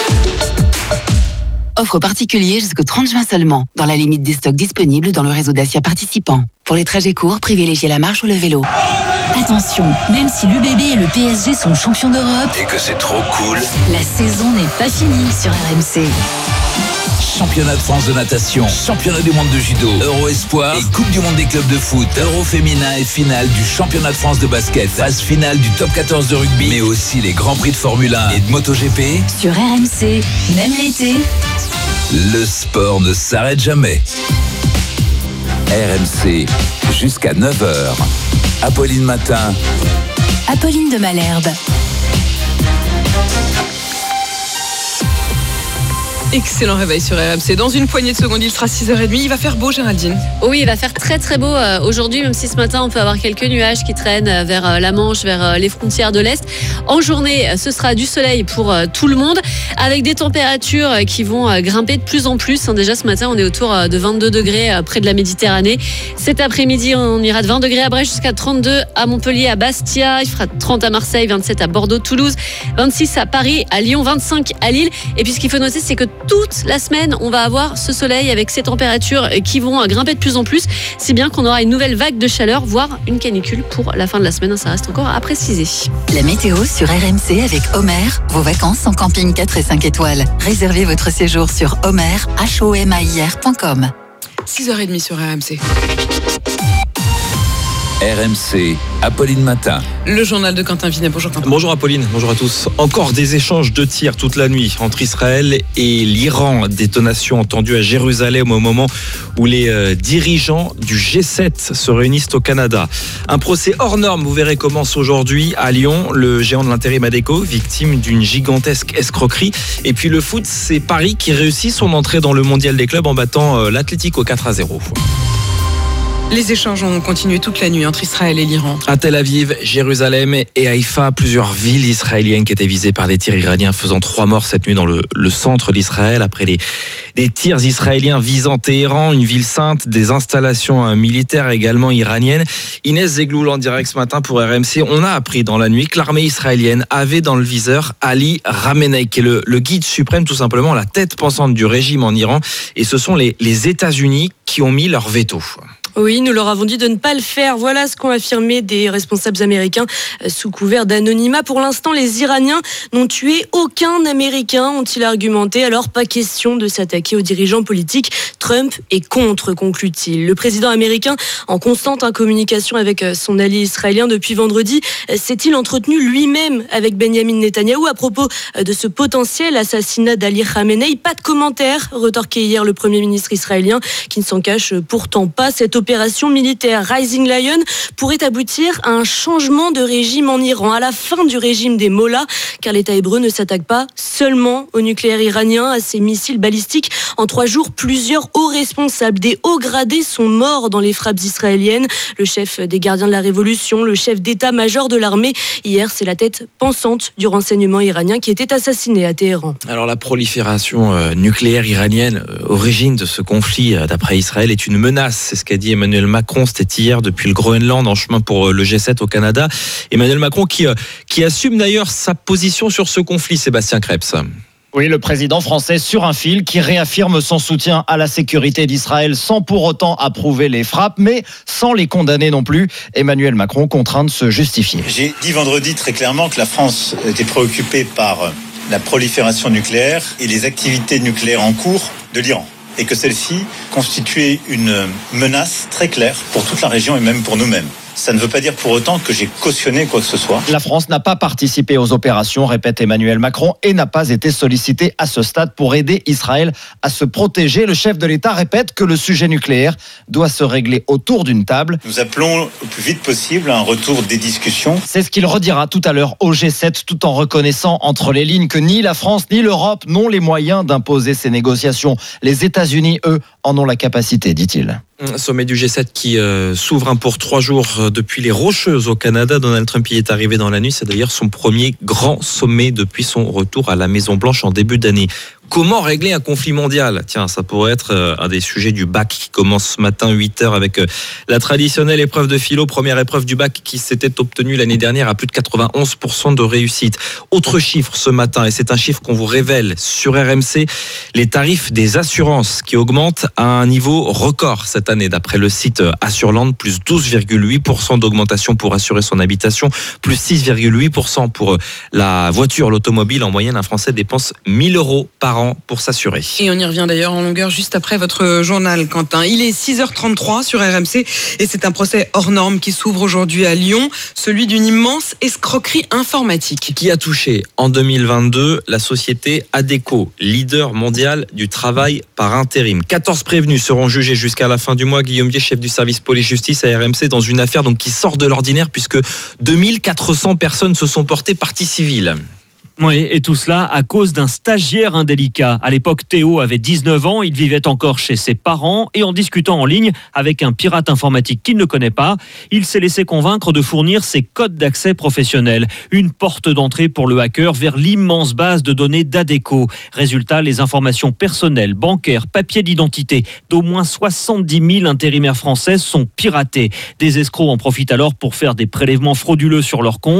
Offre particulier jusqu'au trente juin seulement, dans la limite des stocks disponibles dans le réseau Dacia participant. Pour les trajets courts, privilégiez la marche ou le vélo. Attention, même si l'U B B et le P S G sont champions d'Europe, Et que c'est trop cool. la saison n'est pas finie sur R M C. Championnat de France de natation, championnat du monde de judo, Euro Espoir et Coupe du monde des clubs de foot, Euro féminin et finale du championnat de France de basket, phase finale du top quatorze de rugby, mais aussi les grands prix de Formule un et de MotoGP. Sur R M C, même l'été, Le sport ne s'arrête jamais. R M C, jusqu'à neuf heures. Apolline Matin. Apolline de Malherbe. Excellent réveil sur R M C. Dans une poignée de secondes, il sera six heures trente. Il va faire beau, Géraldine. Oui, il va faire très très beau euh, aujourd'hui, même si ce matin on peut avoir quelques nuages qui traînent euh, vers euh, la Manche, vers euh, les frontières de l'Est. En journée, euh, ce sera du soleil pour euh, tout le monde, avec des températures euh, qui vont euh, grimper de plus en plus. Hein, déjà ce matin, on est autour euh, de vingt-deux degrés euh, près de la Méditerranée. Cet après-midi, on ira de vingt degrés à Brest jusqu'à trente-deux à Montpellier, à Bastia. Il fera trente à Marseille, vingt-sept à Bordeaux, Toulouse, vingt-six à Paris, à Lyon, vingt-cinq à Lille. Et puis ce qu'il faut noter, c'est que toute la semaine, on va avoir ce soleil avec ces températures qui vont grimper de plus en plus, si bien qu'on aura une nouvelle vague de chaleur, voire une canicule pour la fin de la semaine. Ça reste encore à préciser. La météo sur R M C avec Homer. Vos vacances en camping quatre et cinq étoiles. Réservez votre séjour sur homer, H O M A I R point com. six heures trente sur R M C. R M C, Apolline Matin. Le journal de Quentin Vinet. Bonjour Quentin. Bonjour Apolline, bonjour à tous. Encore des échanges de tirs toute la nuit entre Israël et l'Iran. Détonation entendue à Jérusalem au moment où les euh, dirigeants du G sept se réunissent au Canada. Un procès hors norme, vous verrez, commence aujourd'hui à Lyon. Le géant de l'intérim Adecco, victime d'une gigantesque escroquerie. Et puis le foot, c'est Paris qui réussit son entrée dans le mondial des clubs en battant euh, l'Atlético quatre à zéro. Les échanges ont continué toute la nuit entre Israël et l'Iran. À Tel Aviv, Jérusalem et Haïfa, plusieurs villes israéliennes qui étaient visées par des tirs iraniens, faisant trois morts cette nuit dans le, le centre d'Israël. Après les, les tirs israéliens visant Téhéran, une ville sainte, des installations militaires également iraniennes. Inès Zegloul en direct ce matin pour R M C. On a appris dans la nuit que l'armée israélienne avait dans le viseur Ali Khamenei, qui est le, le guide suprême, tout simplement la tête pensante du régime en Iran. Et ce sont les, les États-Unis qui ont mis leur veto. Oui, nous leur avons dit de ne pas le faire. Voilà ce qu'ont affirmé des responsables américains sous couvert d'anonymat. Pour l'instant, les Iraniens n'ont tué aucun Américain, ont-ils argumenté. Alors, pas question de s'attaquer aux dirigeants politiques. Trump est contre, conclut-il. Le président américain, en constante communication avec son allié israélien depuis vendredi, s'est-il entretenu lui-même avec Benjamin Netanyahou à propos de ce potentiel assassinat d'Ali Khamenei. Pas de commentaire, retorqué hier le Premier ministre israélien, qui ne s'en cache pourtant pas. Cette opération militaire Rising Lion pourrait aboutir à un changement de régime en Iran, à la fin du régime des Mollahs, car l'État hébreu ne s'attaque pas seulement au nucléaire iranien, à ses missiles balistiques. En trois jours, plusieurs hauts responsables, des hauts gradés sont morts dans les frappes israéliennes. Le chef des gardiens de la révolution, le chef d'état-major de l'armée. Hier, c'est la tête pensante du renseignement iranien qui était assassiné à Téhéran. Alors la prolifération euh, nucléaire iranienne, euh, origine de ce conflit euh, d'après Israël, est une menace. C'est ce qu'a dit Emmanuel Macron, c'était hier depuis le Groenland en chemin pour le G sept au Canada. Emmanuel Macron qui, qui assume d'ailleurs sa position sur ce conflit, Sébastien Krebs. Oui, le président français sur un fil qui réaffirme son soutien à la sécurité d'Israël sans pour autant approuver les frappes, mais sans les condamner non plus. Emmanuel Macron contraint de se justifier. J'ai dit vendredi très clairement que la France était préoccupée par la prolifération nucléaire et les activités nucléaires en cours de l'Iran, et que celle-ci constituait une menace très claire pour toute la région et même pour nous-mêmes. Ça ne veut pas dire pour autant que j'ai cautionné quoi que ce soit. La France n'a pas participé aux opérations, répète Emmanuel Macron, et n'a pas été sollicité à ce stade pour aider Israël à se protéger. Le chef de l'État répète que le sujet nucléaire doit se régler autour d'une table. Nous appelons au plus vite possible à un retour des discussions. C'est ce qu'il redira tout à l'heure au G sept, tout en reconnaissant entre les lignes que ni la France ni l'Europe n'ont les moyens d'imposer ces négociations. Les États-Unis, eux, en ont la capacité, dit-il. Sommet du G sept qui euh, s'ouvre pour trois jours euh, depuis les Rocheuses au Canada. Donald Trump y est arrivé dans la nuit. C'est d'ailleurs son premier grand sommet depuis son retour à la Maison-Blanche en début d'année. Comment régler un conflit mondial ? Tiens, ça pourrait être euh, un des sujets du bac qui commence ce matin huit heures avec euh, la traditionnelle épreuve de philo, première épreuve du bac qui s'était obtenue l'année dernière à plus de quatre-vingt-onze pour cent de réussite. Autre chiffre ce matin, et c'est un chiffre qu'on vous révèle sur R M C, les tarifs des assurances qui augmentent à un niveau record cette année d'après le site Assureland, plus douze virgule huit pour cent d'augmentation pour assurer son habitation, plus six virgule huit pour cent pour la voiture, l'automobile. En moyenne, un Français dépense mille euros par an pour s'assurer. Et on y revient d'ailleurs en longueur juste après votre journal, Quentin. Il est six heures trente-trois sur R M C et c'est un procès hors norme qui s'ouvre aujourd'hui à Lyon, celui d'une immense escroquerie informatique. Qui a touché en deux mille vingt-deux la société Adecco, leader mondial du travail par intérim. quatorze prévenus seront jugés jusqu'à la fin du mois. Guillaume Bier, chef du service police-justice à R M C, dans une affaire donc qui sort de l'ordinaire puisque deux mille quatre cents personnes se sont portées partie civile. Oui, et tout cela à cause d'un stagiaire indélicat. À l'époque, Théo avait dix-neuf ans, il vivait encore chez ses parents et en discutant en ligne avec un pirate informatique qu'il ne connaît pas, il s'est laissé convaincre de fournir ses codes d'accès professionnels. Une porte d'entrée pour le hacker vers l'immense base de données d'Adecco. Résultat, les informations personnelles, bancaires, papiers d'identité d'au moins soixante-dix mille intérimaires français sont piratés. Des escrocs en profitent alors pour faire des prélèvements frauduleux sur leur compte.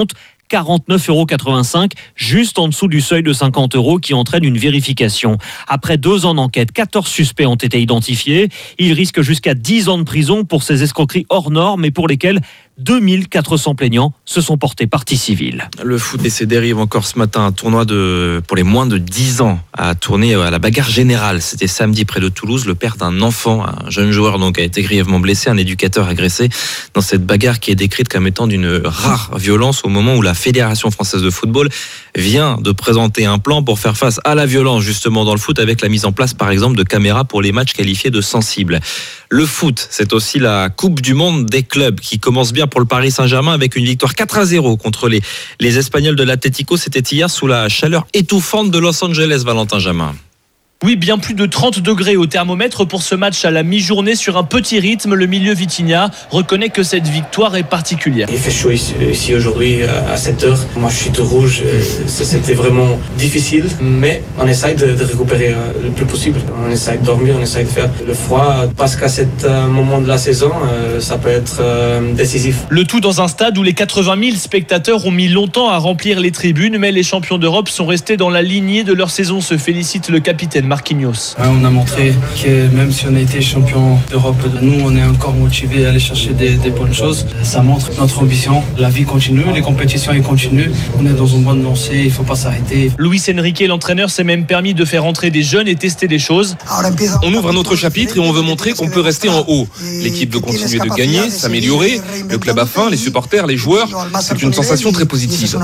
quarante-neuf euros quatre-vingt-cinq, juste en dessous du seuil de cinquante euros qui entraîne une vérification. Après deux ans d'enquête, quatorze suspects ont été identifiés. Ils risquent jusqu'à dix ans de prison pour ces escroqueries hors normes et pour lesquelles deux mille quatre cents plaignants se sont portés partie civile. Le foot et ses dérives encore ce matin. Un tournoi de, pour les moins de dix ans a tourné à la bagarre générale. C'était samedi près de Toulouse. Le père d'un enfant, un jeune joueur donc, a été grièvement blessé. Un éducateur agressé dans cette bagarre qui est décrite comme étant d'une rare violence au moment où la Fédération française de football vient de présenter un plan pour faire face à la violence justement dans le foot avec la mise en place par exemple de caméras pour les matchs qualifiés de sensibles. Le foot, c'est aussi la Coupe du Monde des clubs qui commence bien pour le Paris Saint-Germain avec une victoire quatre à zéro contre les, les Espagnols de l'Atlético. C'était hier sous la chaleur étouffante de Los Angeles, Valentin Jamin. Oui, bien plus de trente degrés au thermomètre pour ce match à la mi-journée sur un petit rythme. Le milieu Vitinha reconnaît que cette victoire est particulière. Il fait chaud ici, ici aujourd'hui à sept heures. Moi, je suis tout rouge. C'était vraiment difficile, mais on essaye de, de récupérer le plus possible. On essaye de dormir, on essaye de faire le froid parce qu'à cet moment de la saison, ça peut être décisif. Le tout dans un stade où les quatre-vingt mille spectateurs ont mis longtemps à remplir les tribunes, mais les champions d'Europe sont restés dans la lignée de leur saison, se félicite le capitaine Marquinhos. Ouais, on a montré que même si on a été champion d'Europe, nous on est encore motivés à aller chercher des, des bonnes choses. Ça montre notre ambition. La vie continue, les compétitions elles continuent. On est dans une bonne lancée, il ne faut pas s'arrêter. Luis Enrique, l'entraîneur, s'est même permis de faire entrer des jeunes et tester des choses. On ouvre un autre chapitre et on veut montrer qu'on peut rester en haut. L'équipe veut continuer de gagner, s'améliorer. Le club a faim, les supporters, les joueurs. C'est une sensation très positive.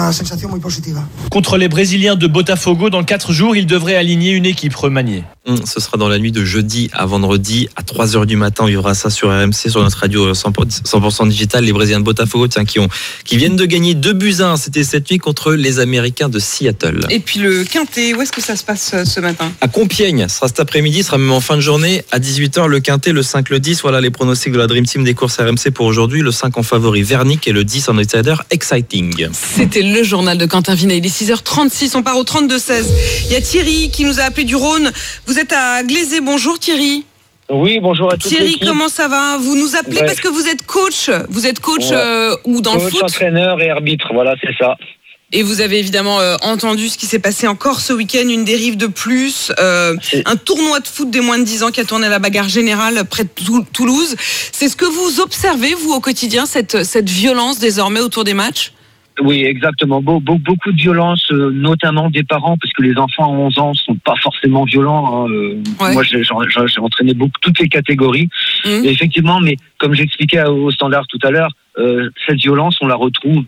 Contre les Brésiliens de Botafogo, dans quatre jours, ils devraient aligner une équipe remaniée. Ce sera dans la nuit de jeudi à vendredi à trois heures du matin. Il y aura ça sur R M C, sur notre radio cent pour cent digital. Les Brésiliens de Botafogo tiens, qui, ont, qui viennent de gagner deux buts à un. C'était cette nuit contre les Américains de Seattle. Et puis le Quintet, où est-ce que ça se passe ce matin ? À Compiègne, ce sera cet après-midi, ce sera même en fin de journée à dix-huit heures. Le Quintet, le cinq, le dix. Voilà les pronostics de la Dream Team des courses R M C pour aujourd'hui. Le cinq en favori Vernick et le dix en outsider Exciting. C'était le journal de Quentin Vinet. Il est six heures trente-six, on part au trente-deux seize. Il y a Thierry qui nous a appelé du Rhône. Vous êtes à Glazé. Bonjour Thierry. Oui, bonjour à tous. Thierry, comment ça va ? Vous nous appelez ouais. parce que vous êtes coach. Vous êtes coach ouais. euh, ou dans coach, le foot ? Entraîneur et arbitre, voilà, c'est ça. Et vous avez évidemment euh, entendu ce qui s'est passé encore ce week-end, une dérive de plus, euh, un tournoi de foot des moins de dix ans qui a tourné à la bagarre générale près de Toulouse. C'est ce que vous observez, vous, au quotidien, cette, cette violence désormais autour des matchs ? Oui, exactement. Be- be- beaucoup de violence, euh, notamment des parents, parce que les enfants à onze ans sont pas forcément violents. Hein. Euh, ouais. Moi, j'ai, j'ai, j'ai entraîné beaucoup, toutes les catégories. Mmh. Et effectivement, mais comme j'expliquais au Standard tout à l'heure, euh, cette violence, on la retrouve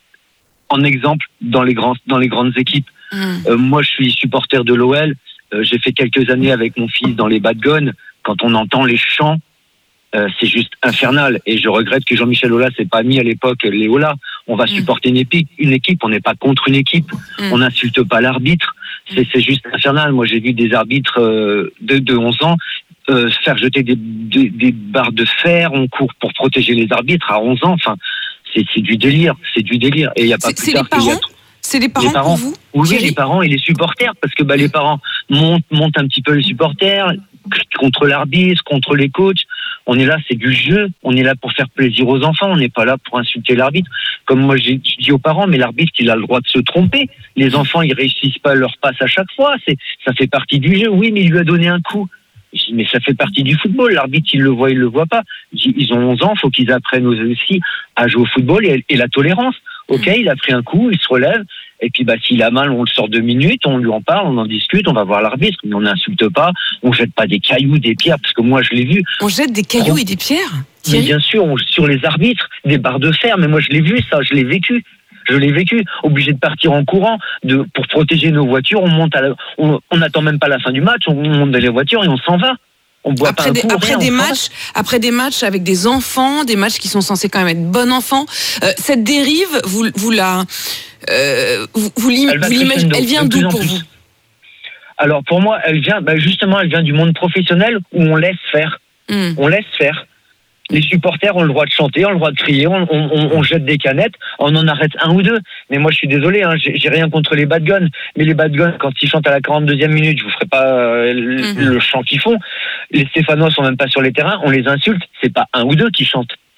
en exemple dans les, grands, dans les grandes équipes. Mmh. Euh, moi, je suis supporter de l'O L. Euh, j'ai fait quelques années avec mon fils dans les Bas-de-Gonne. Quand on entend les chants, Euh, c'est juste infernal. Et je regrette que Jean-Michel Aulas s'est pas mis à l'époque les Aulas. On va mmh. supporter une équipe, une équipe, on n'est pas contre une équipe. Mmh. On n'insulte pas l'arbitre. C'est, c'est juste infernal. Moi, j'ai vu des arbitres euh, de, de onze ans euh, faire jeter des, des, des barres de fer. On court pour protéger les arbitres à onze ans. Enfin, c'est, c'est du délire. C'est du délire. Et il y a pas c'est, plus c'est tard les parents. qu'il y a... C'est les parents, les parents pour vous ? Oui, Thierry ? les parents et les supporters, parce que bah, les parents montent, montent un petit peu les supporters contre l'arbitre, contre les coachs. On est là, c'est du jeu. On est là pour faire plaisir aux enfants. On n'est pas là pour insulter l'arbitre. Comme moi, j'ai dit aux parents, mais l'arbitre, il a le droit de se tromper. Les enfants, ils réussissent pas leur passe à chaque fois. C'est, ça fait partie du jeu. Oui, mais il lui a donné un coup. Je dis, mais ça fait partie du football. L'arbitre, il le voit, il le voit pas. Je dis, ils ont onze ans, faut qu'ils apprennent aussi à jouer au football et, et la tolérance. Ok, il a pris un coup, il se relève. Et puis, bah, s'il a mal, on le sort deux minutes, on lui en parle, on en discute, on va voir l'arbitre. Mais on n'insulte pas, on jette pas des cailloux, des pierres, parce que moi, je l'ai vu. On jette des cailloux on... et des pierres ? Mais bien sûr, on... sur les arbitres, des barres de fer. Mais moi, je l'ai vu, ça, je l'ai vécu. Je l'ai vécu. Obligé de partir en courant, de, pour protéger nos voitures. On monte à la... on n'attend même pas la fin du match, on monte dans les voitures et on s'en va. On boit après pas un des, coup, après rien, des matchs, après des matchs avec des enfants, des matchs qui sont censés quand même être bons enfants. Euh, cette dérive, vous, vous la, euh, vous, vous, l'im, elle, vous l'imaginez, elle vient d'où pour vous ? Alors pour moi, elle vient, bah justement, elle vient du monde professionnel où on laisse faire. Mmh. On laisse faire. Les supporters ont le droit de chanter, ont le droit de crier, on, on, on jette des canettes, on en arrête un ou deux. Mais moi, je suis désolé, hein, j'ai, j'ai rien contre les Bad-Gun. Mais les Bad-Gun, quand ils chantent à la quarante-deuxième minute, je vous ferai pas euh, le, mm-hmm. le chant qu'ils font. Les Stéphanois sont même pas sur les terrains, on les insulte. C'est pas un ou deux qui chantent,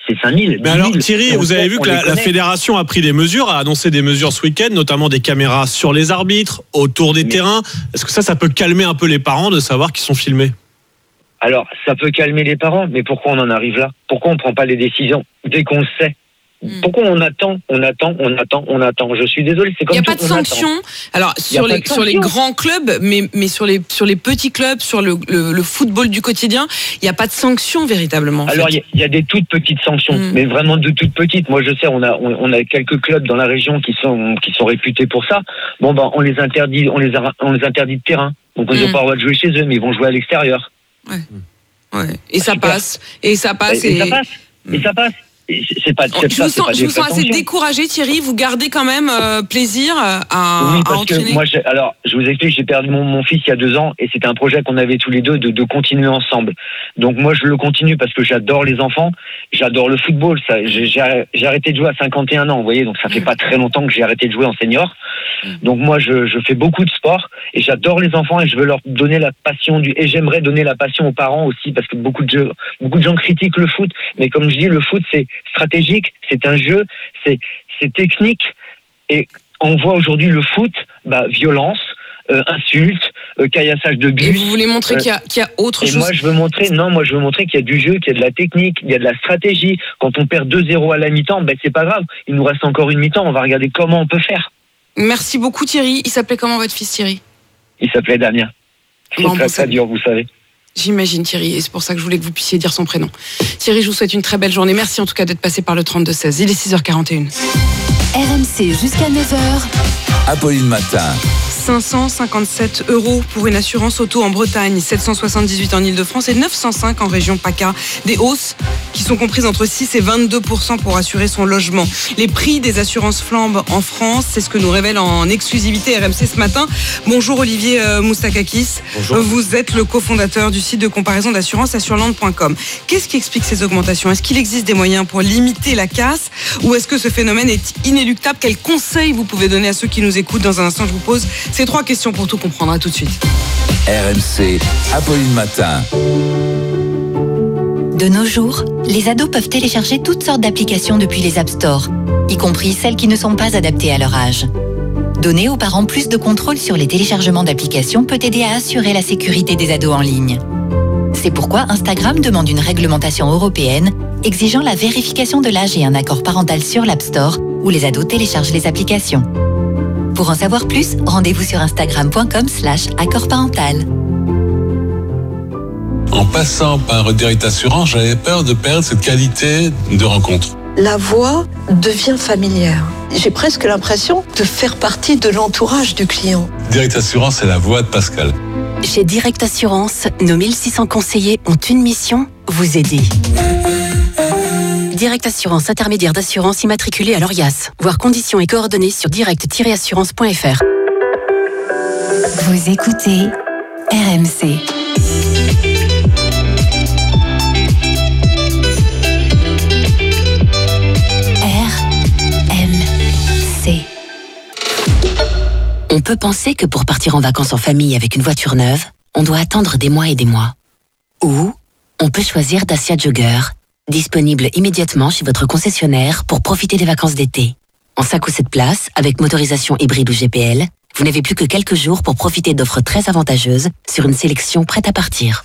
c'est cinq mille. Mais alors Thierry, vous avez vu que la, la fédération a pris des mesures, a annoncé des mesures ce week-end, notamment des caméras sur les arbitres, autour des Mais... terrains. Est-ce que ça, ça peut calmer un peu les parents de savoir qu'ils sont filmés ? Alors, ça peut calmer les parents, mais pourquoi on en arrive là ? Pourquoi on ne prend pas les décisions dès qu'on le sait ? Pourquoi on attend, on attend, on attend, on attend ? Je suis désolé, c'est comme ça. Il n'y a pas de sanction. Alors sur les sur les grands clubs, mais mais sur les sur les petits clubs, sur le le, le football du quotidien, il n'y a pas de sanction véritablement. Alors il y, y a des toutes petites sanctions, mm. mais vraiment de toutes petites. Moi je sais, on a on, on a quelques clubs dans la région qui sont qui sont réputés pour ça. Bon ben on les interdit, on les a, on les interdit de terrain. Donc ils n'ont mm. pas le droit de jouer chez eux, mais ils vont jouer à l'extérieur. Ouais. Ouais. Et ça Super. passe. Et ça passe. Et, et... et ça passe. Et ça passe. C'est pas, c'est je ça, vous sens, pas je vous sens assez découragé, Thierry. Vous gardez quand même euh, plaisir à, oui, parce à entraîner. Que moi, j'ai, alors, je vous explique, j'ai perdu mon, mon fils il y a deux ans et c'était un projet qu'on avait tous les deux de, de continuer ensemble. Donc moi, je le continue parce que j'adore les enfants, j'adore le football. Ça, j'ai, j'ai arrêté de jouer à cinquante et un ans, vous voyez, donc ça fait pas très longtemps que j'ai arrêté de jouer en senior. Donc moi, je, je fais beaucoup de sport et j'adore les enfants et je veux leur donner la passion du et j'aimerais donner la passion aux parents aussi parce que beaucoup de jeux, beaucoup de gens critiquent le foot, mais comme je dis, le foot c'est stratégique. C'est un jeu, c'est, c'est technique et on voit aujourd'hui le foot, bah, violence, euh, insultes, euh, caillassage de bus. Et vous voulez montrer euh, qu'il, y a, qu'il y a autre et chose. Et moi je veux montrer, non, moi je veux montrer qu'il y a du jeu, qu'il y a de la technique, il y a de la stratégie. Quand on perd deux zéro à la mi-temps, ben c'est pas grave. Il nous reste encore une mi-temps. On va regarder comment on peut faire. Merci beaucoup Thierry. Il s'appelait comment votre fils Thierry ? Il s'appelait Damien. C'est bon, très bon, très dur, vous savez. J'imagine Thierry, et c'est pour ça que je voulais que vous puissiez dire son prénom. Thierry, je vous souhaite une très belle journée. Merci en tout cas d'être passé par le trente-deux seize. Il est six heures quarante et une. R M C jusqu'à neuf heures. Apolline Matin. cinq cent cinquante-sept euros pour une assurance auto en Bretagne, sept cent soixante-dix-huit en Ile-de-France et neuf cent cinq en région PACA. Des hausses qui sont comprises entre six et vingt-deux pour cent pour assurer son logement. Les prix des assurances flambent en France, c'est ce que nous révèle en exclusivité R M C ce matin. Bonjour Olivier Moustakakis. Bonjour. Vous êtes le cofondateur du site de comparaison d'assurance assureland point com. Qu'est-ce qui explique ces augmentations ? Est-ce qu'il existe des moyens pour limiter la casse ou est-ce que ce phénomène est inéluctable ? Quels conseils vous pouvez donner à ceux qui nous écoutent ? Dans un instant, je vous pose ces trois questions pour tout comprendre. À tout de suite. R M C, Apolline Matin. De nos jours, les ados peuvent télécharger toutes sortes d'applications depuis les App Store, y compris celles qui ne sont pas adaptées à leur âge. Donner aux parents plus de contrôle sur les téléchargements d'applications peut aider à assurer la sécurité des ados en ligne. C'est pourquoi Instagram demande une réglementation européenne exigeant la vérification de l'âge et un accord parental sur l'App Store où les ados téléchargent les applications. Pour en savoir plus, rendez-vous sur instagram point com slash accord parental. En passant par Direct Assurance, j'avais peur de perdre cette qualité de rencontre. La voix devient familière. J'ai presque l'impression de faire partie de l'entourage du client. Direct Assurance, c'est la voix de Pascal. Chez Direct Assurance, nos mille six cents conseillers ont une mission, vous aider. Direct Assurance, intermédiaire d'assurance immatriculée à l'Orias. Voir conditions et coordonnées sur direct tiret assurance point f r. Vous écoutez R M C. R M C. On peut penser que pour partir en vacances en famille avec une voiture neuve, on doit attendre des mois et des mois. Ou on peut choisir Dacia Jogger, disponible immédiatement chez votre concessionnaire pour profiter des vacances d'été. En cinq ou sept places, avec motorisation hybride ou G P L, vous n'avez plus que quelques jours pour profiter d'offres très avantageuses sur une sélection prête à partir.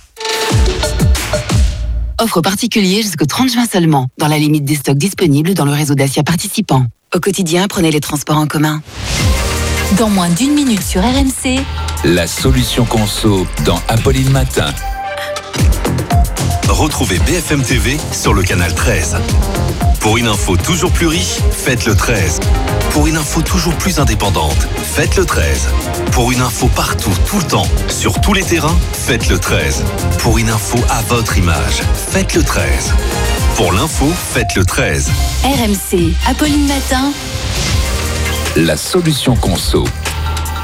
Offre particulière jusqu'au trente juin seulement, dans la limite des stocks disponibles dans le réseau Dacia participant. Au quotidien, prenez les transports en commun. Dans moins d'une minute sur R M C, la solution conso dans Apolline Matin. Retrouvez B F M T V sur le canal treize. Pour une info toujours plus riche, faites le treize. Pour une info toujours plus indépendante, faites le treize. Pour une info partout, tout le temps, sur tous les terrains, faites le treize. Pour une info à votre image, faites le treize. Pour l'info, faites le treize. R M C, Apolline Matin. La solution conso.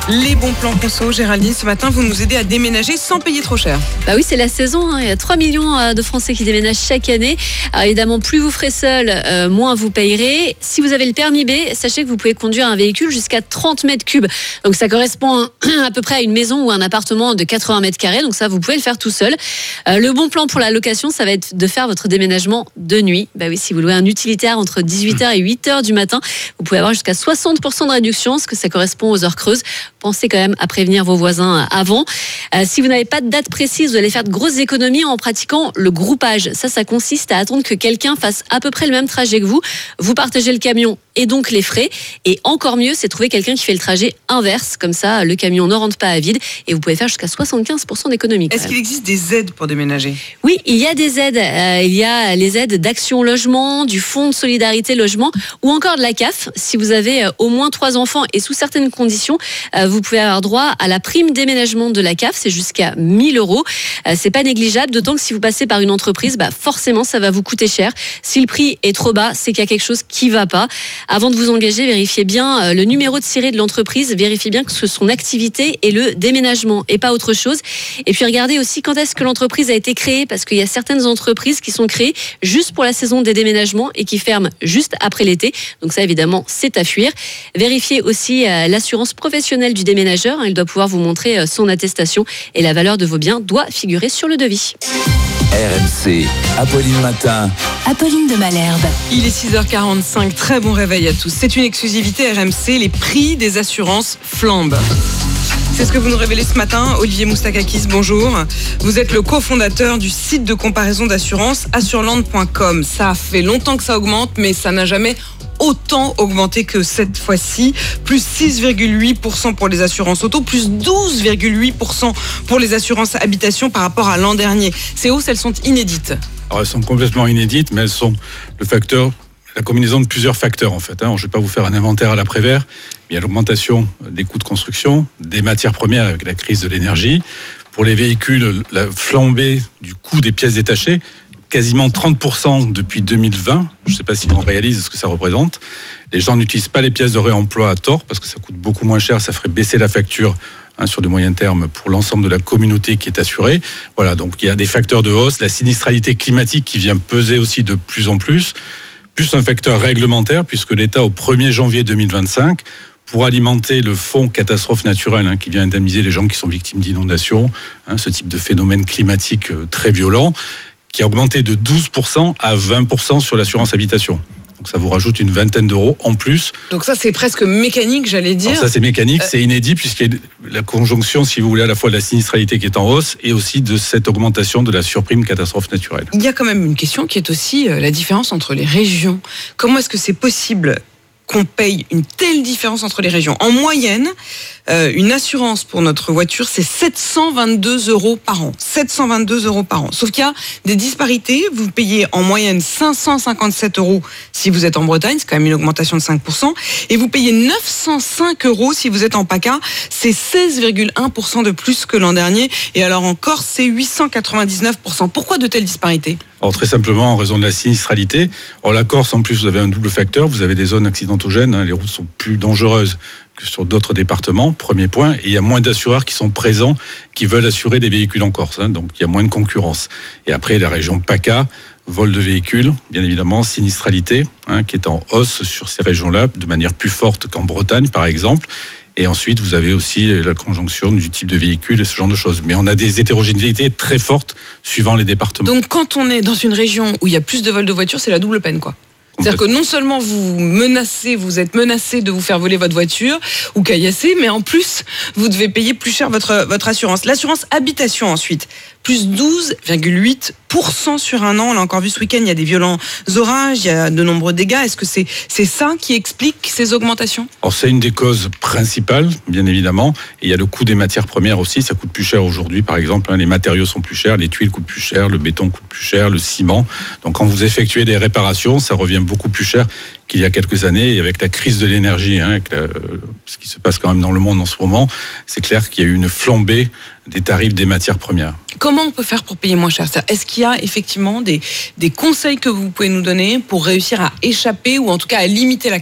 Les bons plans conso, Géraldine, ce matin, vous nous aidez à déménager sans payer trop cher. Bah oui, c'est la saison. Hein. Il y a trois millions de Français qui déménagent chaque année. Alors évidemment, plus vous ferez seul, euh, moins vous payerez. Si vous avez le permis B, sachez que vous pouvez conduire un véhicule jusqu'à trente mètres cubes. Donc ça correspond à peu près à une maison ou un appartement de quatre-vingts mètres carrés. Donc ça, vous pouvez le faire tout seul. Euh, le bon plan pour la location, ça va être de faire votre déménagement de nuit. Bah oui, si vous louez un utilitaire entre dix-huit heures et huit heures du matin, vous pouvez avoir jusqu'à soixante pour cent de réduction, parce que ça correspond aux heures creuses. Pensez quand même à prévenir vos voisins avant. Euh, si vous n'avez pas de date précise, vous allez faire de grosses économies en pratiquant le groupage. Ça, ça consiste à attendre que quelqu'un fasse à peu près le même trajet que vous. Vous partagez le camion et donc les frais. Et encore mieux, c'est trouver quelqu'un qui fait le trajet inverse. Comme ça, le camion ne rentre pas à vide et vous pouvez faire jusqu'à soixante-quinze pour cent d'économies. Est-ce qu'il existe des aides pour déménager ? Oui, il y a des aides. Euh, il y a les aides d'Action Logement, du Fonds de Solidarité Logement ou encore de la C A F. Si vous avez euh, au moins trois enfants et sous certaines conditions, euh, vous pouvez avoir droit à la prime déménagement de la C A F. C'est jusqu'à mille euros. Euh, c'est pas négligeable, d'autant que si vous passez par une entreprise, bah forcément, ça va vous coûter cher. Si le prix est trop bas, c'est qu'il y a quelque chose qui va pas. Avant de vous engager, vérifiez bien euh, le numéro de ciré de l'entreprise. Vérifiez bien que ce son activité est le déménagement et pas autre chose. Et puis regardez aussi quand est-ce que l'entreprise a été créée, parce qu'il y a certaines entreprises qui sont créées juste pour la saison des déménagements et qui ferment juste après l'été. Donc ça, évidemment, c'est à fuir. Vérifiez aussi euh, l'assurance professionnelle du déménageur. Il doit pouvoir vous montrer euh, son attestation et la valeur de vos biens doit figurer sur le devis. R M C, Apolline Matin. Apolline de Malherbe. Il est six heures quarante-cinq, très bon réveil à tous. C'est une exclusivité R M C, les prix des assurances flambent. C'est ce que vous nous révélez ce matin, Olivier Moustakakis, bonjour. Vous êtes le cofondateur du site de comparaison d'assurance assureland point com. Ça fait longtemps que ça augmente, mais ça n'a jamais autant augmenté que cette fois-ci. Plus six virgule huit pour cent pour les assurances auto, plus douze virgule huit pour cent pour les assurances habitation par rapport à l'an dernier. Ces hausses, elles sont inédites. Alors, elles sont complètement inédites, mais elles sont le facteur, la combinaison de plusieurs facteurs en fait. Hein. Je ne vais pas vous faire un inventaire à l'après-vert. Il y a l'augmentation des coûts de construction, des matières premières avec la crise de l'énergie. Pour les véhicules, la flambée du coût des pièces détachées, quasiment trente pour cent depuis deux mille vingt. Je ne sais pas si on réalise ce que ça représente. Les gens n'utilisent pas les pièces de réemploi à tort parce que ça coûte beaucoup moins cher, ça ferait baisser la facture hein, sur du moyen terme pour l'ensemble de la communauté qui est assurée. Voilà, donc il y a des facteurs de hausse, la sinistralité climatique qui vient peser aussi de plus en plus, plus un facteur réglementaire puisque l'État au premier janvier deux mille vingt-cinq pour alimenter le fonds catastrophe naturelle hein, qui vient indemniser les gens qui sont victimes d'inondations, hein, ce type de phénomène climatique euh, très violent, qui a augmenté de douze pour cent à vingt pour cent sur l'assurance habitation. Donc ça vous rajoute une vingtaine d'euros en plus. Donc ça c'est presque mécanique, j'allais dire. Alors ça c'est mécanique, euh... c'est inédit puisqu'il y a la conjonction, si vous voulez, à la fois de la sinistralité qui est en hausse et aussi de cette augmentation de la surprime catastrophe naturelle. Il y a quand même une question qui est aussi la différence entre les régions. Comment est-ce que c'est possible qu'on paye une telle différence entre les régions ? En moyenne, euh, une assurance pour notre voiture, c'est sept cent vingt-deux euros par an. sept cent vingt-deux euros par an. Sauf qu'il y a des disparités. Vous payez en moyenne cinq cent cinquante-sept euros si vous êtes en Bretagne. C'est quand même une augmentation de cinq pour cent. Et vous payez neuf cent cinq euros si vous êtes en PACA. C'est seize virgule un pour cent de plus que l'an dernier. Et alors en Corse, c'est huit cent quatre-vingt-dix-neuf pour cent. Pourquoi de telles disparités ? Alors très simplement en raison de la sinistralité. Or la Corse, en plus, vous avez un double facteur. Vous avez des zones accidentogènes. Hein, les routes sont plus dangereuses que sur d'autres départements, premier point, et il y a moins d'assureurs qui sont présents, qui veulent assurer des véhicules en Corse, hein, donc il y a moins de concurrence. Et après, la région PACA, vol de véhicules, bien évidemment, sinistralité, hein, qui est en hausse sur ces régions-là, de manière plus forte qu'en Bretagne, par exemple. Et ensuite, vous avez aussi la conjonction du type de véhicule et ce genre de choses. Mais on a des hétérogénéités très fortes suivant les départements. Donc quand on est dans une région où il y a plus de vols de voitures, c'est la double peine, quoi. C'est-à-dire que non seulement vous menacez, vous êtes menacé de vous faire voler votre voiture ou caillasser, mais en plus, vous devez payer plus cher votre, votre assurance. L'assurance habitation ensuite, plus douze virgule huit pour cent sur un an. On l'a encore vu ce week-end, il y a des violents orages, il y a de nombreux dégâts. Est-ce que c'est, c'est ça qui explique ces augmentations ? Alors c'est une des causes principales, bien évidemment. Et il y a le coût des matières premières aussi, ça coûte plus cher aujourd'hui par exemple. Hein, les matériaux sont plus chers, les tuiles coûtent plus cher, le béton coûte plus cher, le ciment. Donc quand vous effectuez des réparations, ça revient beaucoup plus cher qu'il y a quelques années. Et avec la crise de l'énergie, hein, avec la, ce qui se passe quand même dans le monde en ce moment, c'est clair qu'il y a eu une flambée des tarifs des matières premières. Comment on peut faire pour payer moins cher ? Est-ce qu'il y a effectivement des, des conseils que vous pouvez nous donner pour réussir à échapper ou en tout cas à limiter la casse ?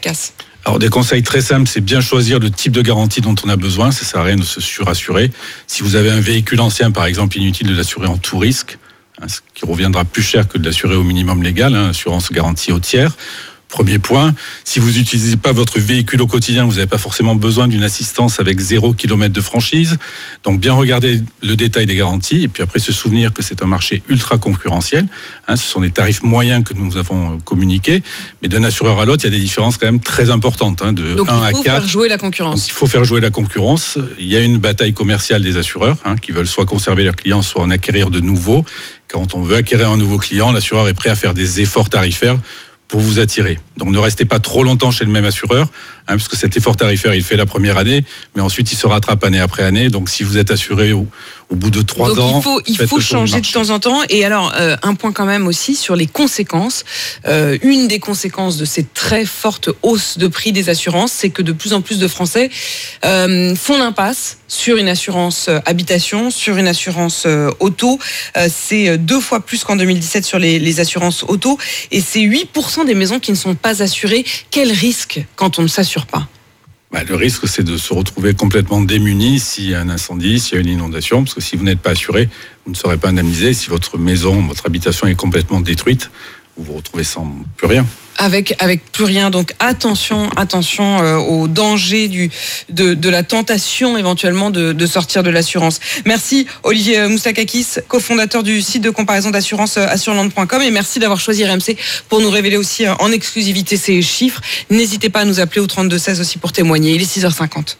Alors des conseils très simples, c'est bien choisir le type de garantie dont on a besoin. Ça sert à rien de se surassurer. Si vous avez un véhicule ancien, par exemple, inutile de l'assurer en tout risque, hein, ce qui reviendra plus cher que de l'assurer au minimum légal, hein, assurance garantie au tiers. Premier point, si vous n'utilisez pas votre véhicule au quotidien, vous n'avez pas forcément besoin d'une assistance avec zéro kilomètre de franchise. Donc bien regarder le détail des garanties et puis après se souvenir que c'est un marché ultra concurrentiel. Hein, ce sont des tarifs moyens que nous avons communiqués, mais d'un assureur à l'autre, il y a des différences quand même très importantes, hein, de Donc un à quatre. Donc il faut faire jouer la concurrence. Donc, il faut faire jouer la concurrence. Il y a une bataille commerciale des assureurs hein, qui veulent soit conserver leurs clients, soit en acquérir de nouveaux. Quand on veut acquérir un nouveau client, l'assureur est prêt à faire des efforts tarifaires pour vous attirer. Donc ne restez pas trop longtemps chez le même assureur, hein, parce que cet effort tarifaire, il fait la première année, mais ensuite il se rattrape année après année. Donc si vous êtes assuré au, au bout de trois Donc, ans... il faut, il faut changer de temps en temps. Et alors, euh, un point quand même aussi sur les conséquences. Euh, une des conséquences de ces très fortes hausses de prix des assurances, c'est que de plus en plus de Français euh, font l'impasse sur une assurance habitation, sur une assurance euh, auto. Euh, c'est deux fois plus qu'en deux mille dix-sept sur les, les assurances auto. Et c'est huit pour cent des maisons qui ne sont pas assurées. Quel risque quand on ne s'assure pas ? Bah, le risque, c'est de se retrouver complètement démuni s'il y a un incendie, s'il y a une inondation, parce que si vous n'êtes pas assuré, vous ne serez pas indemnisé. Si votre maison, votre habitation est complètement détruite, vous vous retrouvez sans plus rien. Avec, avec plus rien. Donc attention, attention euh, au danger du, de, de la tentation éventuellement de, de sortir de l'assurance. Merci Olivier Moustakakis, cofondateur du site de comparaison d'assurance assureland point com, et merci d'avoir choisi R M C pour nous révéler aussi en exclusivité ces chiffres. N'hésitez pas à nous appeler au trente-deux seize aussi pour témoigner. Il est six heures cinquante.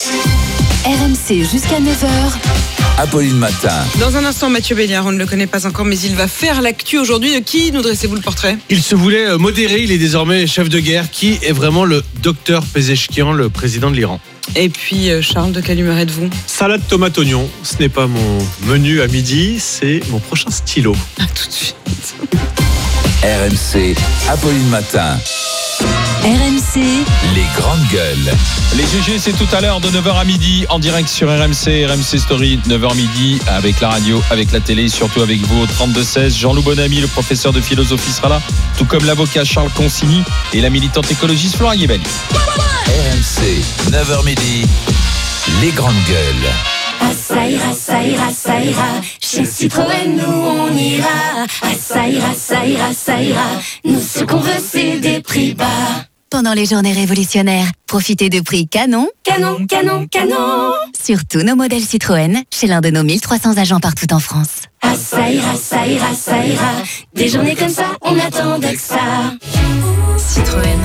R M C jusqu'à neuf heures. Apolline Matin. Dans un instant, Mathieu Béliard, on ne le connaît pas encore, mais il va faire l'actu aujourd'hui. De qui nous dressez-vous le portrait ? Il se voulait modéré, il est désormais chef de guerre. Qui est vraiment le docteur Pezeshkian, le président de l'Iran ? Et puis, Charles, de quelle humeur êtes-vous ? Salade tomate oignon, ce n'est pas mon menu à midi, c'est mon prochain stylo. À tout de suite. R M C, Apolline Matin. R M C, les grandes gueules. Les G G, c'est tout à l'heure de neuf heures à midi en direct sur R M C, R M C Story, neuf heures midi, avec la radio, avec la télé, surtout avec vous au trente-deux seize. Jean-Loup Bonamy, le professeur de philosophie, sera là, tout comme l'avocat Charles Consigny et la militante écologiste Flora Guébel. R M C, neuf heures midi, les grandes gueules. Ah ça ira, ça ira, ça ira, chez Citroën nous on ira. Ah ça ira, ça ira, ça ira, nous ce qu'on veut c'est des prix bas. Pendant les journées révolutionnaires, profitez de prix canon, canon, canon, canon, sur tous nos modèles Citroën, chez l'un de nos mille trois cents agents partout en France. Ah ça ira, ça ira, ça ira, des journées comme ça, on attendait que ça. Citroën.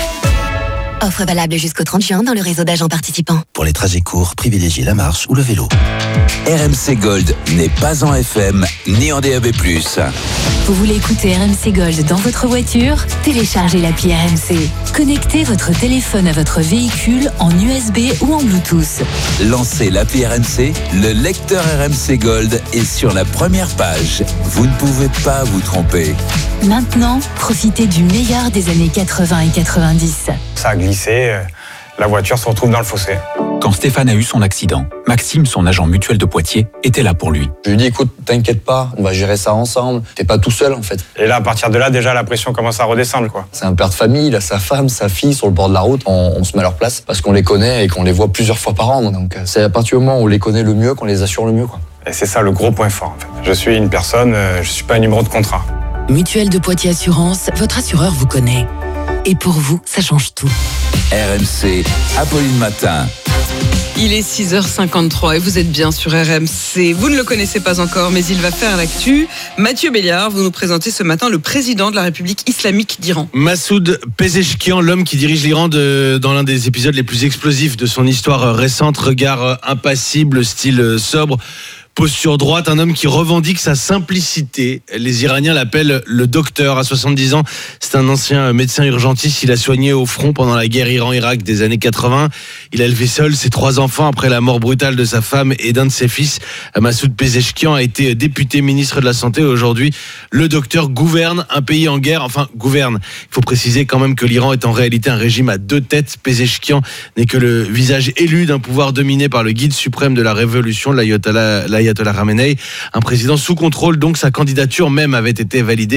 Offre valable jusqu'au trente juin dans le réseau d'agents participants. Pour les trajets courts, privilégiez la marche ou le vélo. R M C Gold n'est pas en F M ni en D A B plus. Vous voulez écouter R M C Gold dans votre voiture ? Téléchargez l'appli R M C. Connectez votre téléphone à votre véhicule en U S B ou en Bluetooth. Lancez l'appli R M C, le lecteur R M C Gold est sur la première page. Vous ne pouvez pas vous tromper. Maintenant, profitez du meilleur des années quatre-vingts et quatre-vingt-dix. Ça a glissé, la voiture se retrouve dans le fossé. Quand Stéphane a eu son accident, Maxime, son agent mutuel de Poitiers, était là pour lui. Je lui ai dit, écoute, t'inquiète pas, on va gérer ça ensemble. T'es pas tout seul, en fait. Et là, à partir de là, déjà, la pression commence à redescendre, quoi. C'est un père de famille, il a sa femme, sa fille sur le bord de la route. On, on se met à leur place parce qu'on les connaît et qu'on les voit plusieurs fois par an. Donc, c'est à partir du moment où on les connaît le mieux qu'on les assure le mieux, quoi. Et c'est ça le gros point fort, en fait. Je suis une personne, je suis pas un numéro de contrat. Mutuelle de Poitiers Assurance, votre assureur vous connaît. Et pour vous, ça change tout. R M C, Apolline Matin. Il est six heures cinquante-trois et vous êtes bien sur R M C. Vous ne le connaissez pas encore, mais il va faire l'actu. Mathieu Béliard, vous nous présentez ce matin le président de la République islamique d'Iran. Massoud Pezeshkian, l'homme qui dirige l'Iran de, dans l'un des épisodes les plus explosifs de son histoire récente. Regard impassible, style sobre, posture droite, un homme qui revendique sa simplicité. Les Iraniens l'appellent le docteur. À soixante-dix ans, c'est un ancien médecin urgentiste. Il a soigné au front pendant la guerre Iran-Irak des années quatre-vingts. Il a élevé seul ses trois enfants après la mort brutale de sa femme et d'un de ses fils. Massoud Pezeshkian a été député ministre de la Santé. Aujourd'hui, le docteur gouverne un pays en guerre. Enfin, gouverne. Il faut préciser quand même que l'Iran est en réalité un régime à deux têtes. Pezeshkian n'est que le visage élu d'un pouvoir dominé par le guide suprême de la révolution, l'ayatollah, l'ayatollah Khamenei, un président sous contrôle. Donc sa candidature même avait été validée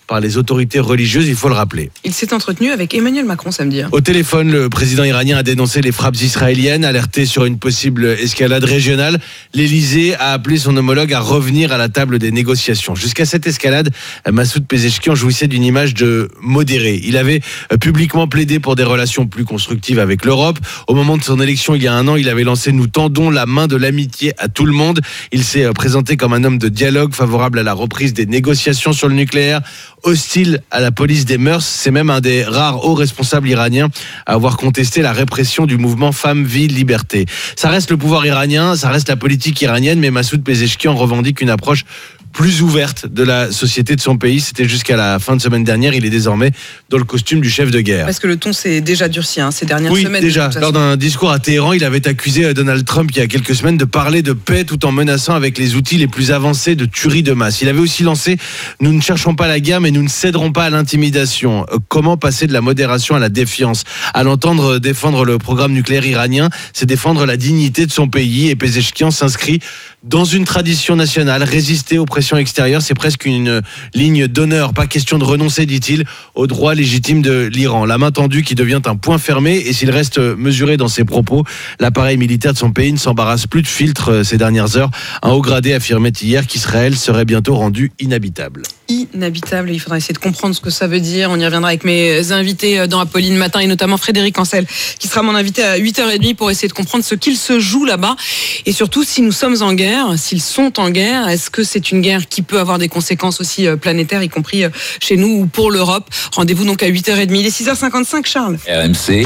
par les autorités religieuses, il faut le rappeler. Il s'est entretenu avec Emmanuel Macron samedi. Au téléphone, le président iranien a dénoncé les frappes israéliennes, alerté sur une possible escalade régionale. L'Élysée a appelé son homologue à revenir à la table des négociations. Jusqu'à cette escalade, Massoud Pezeshkian jouissait d'une image de modéré. Il avait publiquement plaidé pour des relations plus constructives avec l'Europe. Au moment de son élection, il y a un an, il avait lancé « Nous tendons la main de l'amitié à tout le monde ». Il s'est présenté comme un homme de dialogue, favorable à la reprise des négociations sur le nucléaire, hostile à la police des mœurs. C'est même un des rares hauts responsables iraniens à avoir contesté la répression du mouvement Femmes, Vie, Liberté. Ça reste le pouvoir iranien, ça reste la politique iranienne, mais Massoud Pezeshkian revendique une approche plus ouverte de la société de son pays. C'était jusqu'à la fin de semaine dernière. Il est désormais dans le costume du chef de guerre. Parce que le ton s'est déjà durci hein, ces dernières oui, semaines. Oui, déjà. Lors d'un discours à Téhéran, il avait accusé Donald Trump il y a quelques semaines de parler de paix tout en menaçant avec les outils les plus avancés de tuerie de masse. Il avait aussi lancé « Nous ne cherchons pas la guerre, mais nous ne céderons pas à l'intimidation ». Comment passer de la modération à la défiance? À l'entendre défendre le programme nucléaire iranien, c'est défendre la dignité de son pays. Et Pezeshkian s'inscrit dans une tradition nationale, résister aux pressions extérieures, c'est presque une ligne d'honneur. Pas question de renoncer, dit-il, aux droits légitimes de l'Iran. La main tendue qui devient un point fermé, et s'il reste mesuré dans ses propos, l'appareil militaire de son pays ne s'embarrasse plus de filtres ces dernières heures. Un haut gradé affirmait hier qu'Israël serait bientôt rendu inhabitable. Inhabitable, il faudra essayer de comprendre ce que ça veut dire. On y reviendra avec mes invités dans Apolline Matin et notamment Frédéric Ancel qui sera mon invité à huit heures trente pour essayer de comprendre ce qu'il se joue là-bas et surtout si nous sommes en guerre, s'ils sont en guerre, est-ce que c'est une guerre qui peut avoir des conséquences aussi planétaires, y compris chez nous ou pour l'Europe. Rendez-vous donc à huit heures trente. Il est six heures cinquante-cinq, Charles. R M C,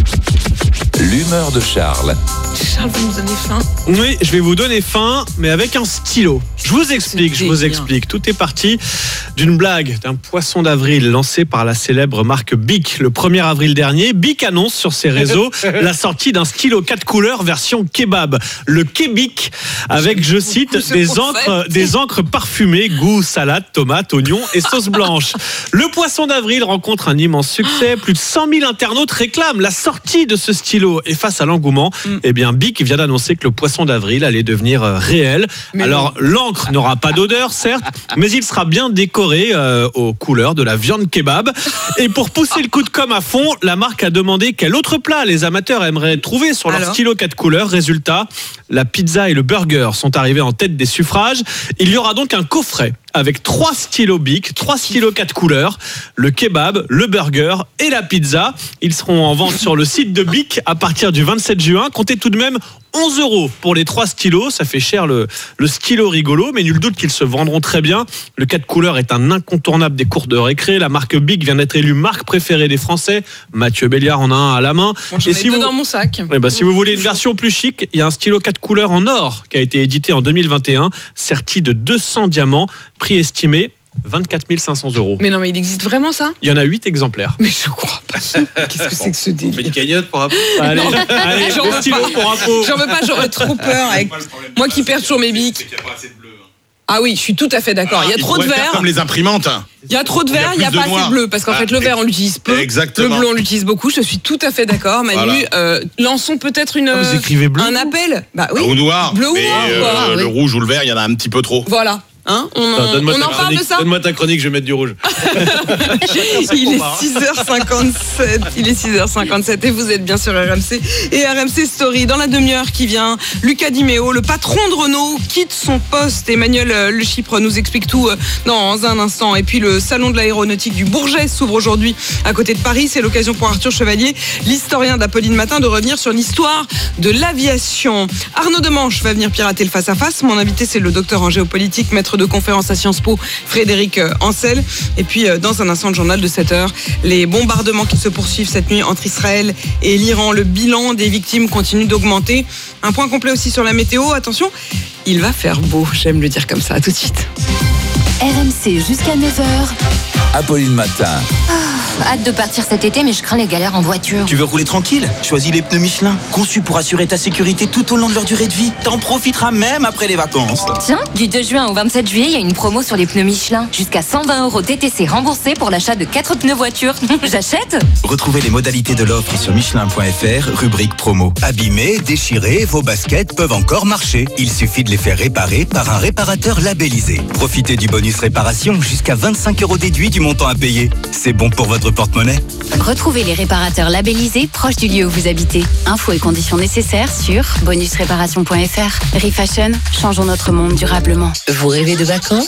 l'humeur de Charles. Charles, vous nous donnez faim? Oui, je vais vous donner faim, mais avec un stylo. Je vous explique, je vous explique. Tout est parti d'une blague, d'un poisson d'avril lancé par la célèbre marque Bic. Le premier avril dernier, Bic annonce sur ses réseaux la sortie d'un stylo quatre couleurs version kebab. Le Kebic, avec, je cite, des encres, des encres parfumées, goût salade, tomate, oignon et sauce blanche. Le poisson d'avril rencontre un immense succès. Plus de cent mille internautes réclament la sortie de ce stylo. Et face à l'engouement, mm. eh bien, Bic vient d'annoncer que le poisson d'avril allait devenir réel. Mais Alors, oui. l'encre n'aura pas d'odeur, certes, mais il sera bien décoré euh, aux couleurs de la viande kebab. Et pour pousser le coup de com' à fond, la marque a demandé quel autre plat les amateurs aimeraient trouver sur leur Alors stylo quatre couleurs. Résultat, la pizza et le burger sont arrivés en tête des suffrages. Il y aura donc un coffret avec trois stylos Bic, trois stylos quatre couleurs, le kebab, le burger et la pizza. Ils seront en vente sur le site de Bic à partir du vingt-sept juin. Comptez tout de même onze euros pour les trois stylos. Ça fait cher le, le stylo rigolo, mais nul doute qu'ils se vendront très bien. Le quatre couleurs est un incontournable des cours de récré. La marque Bic vient d'être élue marque préférée des Français. Mathieu Béliard en a un à la main. Bon, j'en ai si deux vous... dans mon sac. Eh ben, si vous voulez une version plus chic, il y a un stylo quatre couleurs en or qui a été édité en deux mille vingt et un, serti de deux cents diamants, prix estimé vingt-quatre mille cinq cents euros. Mais non, mais il existe vraiment ça? Il y en a huit exemplaires. Mais je crois pas. Qu'est-ce que c'est que ce délire? On fait une cagnotte pour Apo. Allez, allez, j'en veux stylo pour Apo. J'en veux pas, j'aurais trop peur. Avec... Moi qui perds toujours mes bics. Ah oui, je suis tout à fait d'accord. Ah, il y a trop de verre. Comme les imprimantes. Il y a trop de verre, il n'y a, a pas assez de bleu. Parce qu'en ah, fait, le vert, on l'utilise peu. Exactement. Le bleu, on l'utilise beaucoup. Je suis tout à fait d'accord. Manu, voilà. euh, lançons peut-être une, ah, vous écrivez bleu, un appel. Bah oui. Ou noir. Bleu ou mais noir. Euh, quoi. le oui. rouge ou le vert, il y en a un petit peu trop. Voilà. Hein on en, Attends, on en parle de ça. Donne-moi ta chronique, je vais mettre du rouge. Il est six heures cinquante-sept. Il est six heures cinquante-sept et vous êtes bien sur R M C et R M C Story. Dans la demi-heure qui vient, Luca Di Meo, le patron de Renault, quitte son poste. Emmanuel Le Chypre nous explique tout dans un instant. Et puis le salon de l'aéronautique du Bourget s'ouvre aujourd'hui à côté de Paris. C'est l'occasion pour Arthur Chevalier, l'historien d'Apolline Matin, de revenir sur l'histoire de l'aviation. Arnaud Demanche va venir pirater le face-à-face. Mon invité, c'est le docteur en géopolitique, maître de conférence à Sciences Po, Frédéric Ancel. Et puis, dans un instant, le journal de sept heures, les bombardements qui se poursuivent cette nuit entre Israël et l'Iran. Le bilan des victimes continue d'augmenter. Un point complet aussi sur la météo. Attention, il va faire beau. J'aime le dire comme ça. À tout de suite. R M C jusqu'à neuf heures. Apolline Matin. Ah. hâte de partir cet été, mais je crains les galères en voiture. Tu veux rouler tranquille? Choisis les pneus Michelin, conçus pour assurer ta sécurité tout au long de leur durée de vie. T'en profiteras même après les vacances. Tiens, du deux juin au vingt-sept juillet, il y a une promo sur les pneus Michelin. Jusqu'à cent vingt euros T T C remboursés pour l'achat de quatre pneus voiture. J'achète. Retrouvez les modalités de l'offre sur michelin point f r, rubrique promo. Abîmés, déchirés, vos baskets peuvent encore marcher. Il suffit de les faire réparer par un réparateur labellisé. Profitez du bonus réparation jusqu'à vingt-cinq euros déduit du montant à payer. C'est bon pour votre porte-monnaie. Retrouvez les réparateurs labellisés proches du lieu où vous habitez. Infos et conditions nécessaires sur bonus réparation point f r. Refashion, changeons notre monde durablement. Vous rêvez de vacances?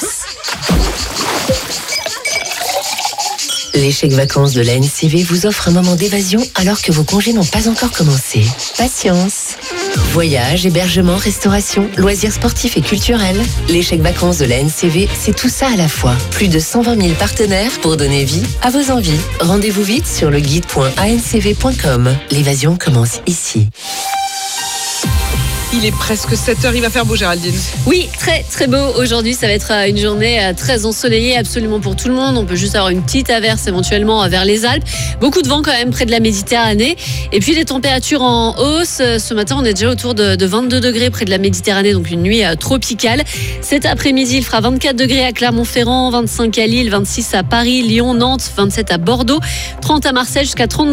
Les chèques vacances de la N C V vous offrent un moment d'évasion alors que vos congés n'ont pas encore commencé. Patience. Voyage, hébergement, restauration, loisirs sportifs et culturels. Les chèques vacances de la N C V, c'est tout ça à la fois. Plus de cent vingt mille partenaires pour donner vie à vos envies. Rendez-vous vite sur le guide point a n c v point com. L'évasion commence ici. Il est presque sept heures, il va faire beau, Géraldine. Oui, très très beau. Aujourd'hui, ça va être une journée très ensoleillée absolument pour tout le monde. On peut juste avoir une petite averse éventuellement vers les Alpes. Beaucoup de vent quand même près de la Méditerranée. Et puis des températures en hausse. Ce matin, on est déjà autour de, de vingt-deux degrés près de la Méditerranée, donc une nuit tropicale. Cet après-midi, il fera vingt-quatre degrés à Clermont-Ferrand, vingt-cinq à Lille, vingt-six à Paris, Lyon, Nantes, vingt-sept à Bordeaux, trente à Marseille, jusqu'à trente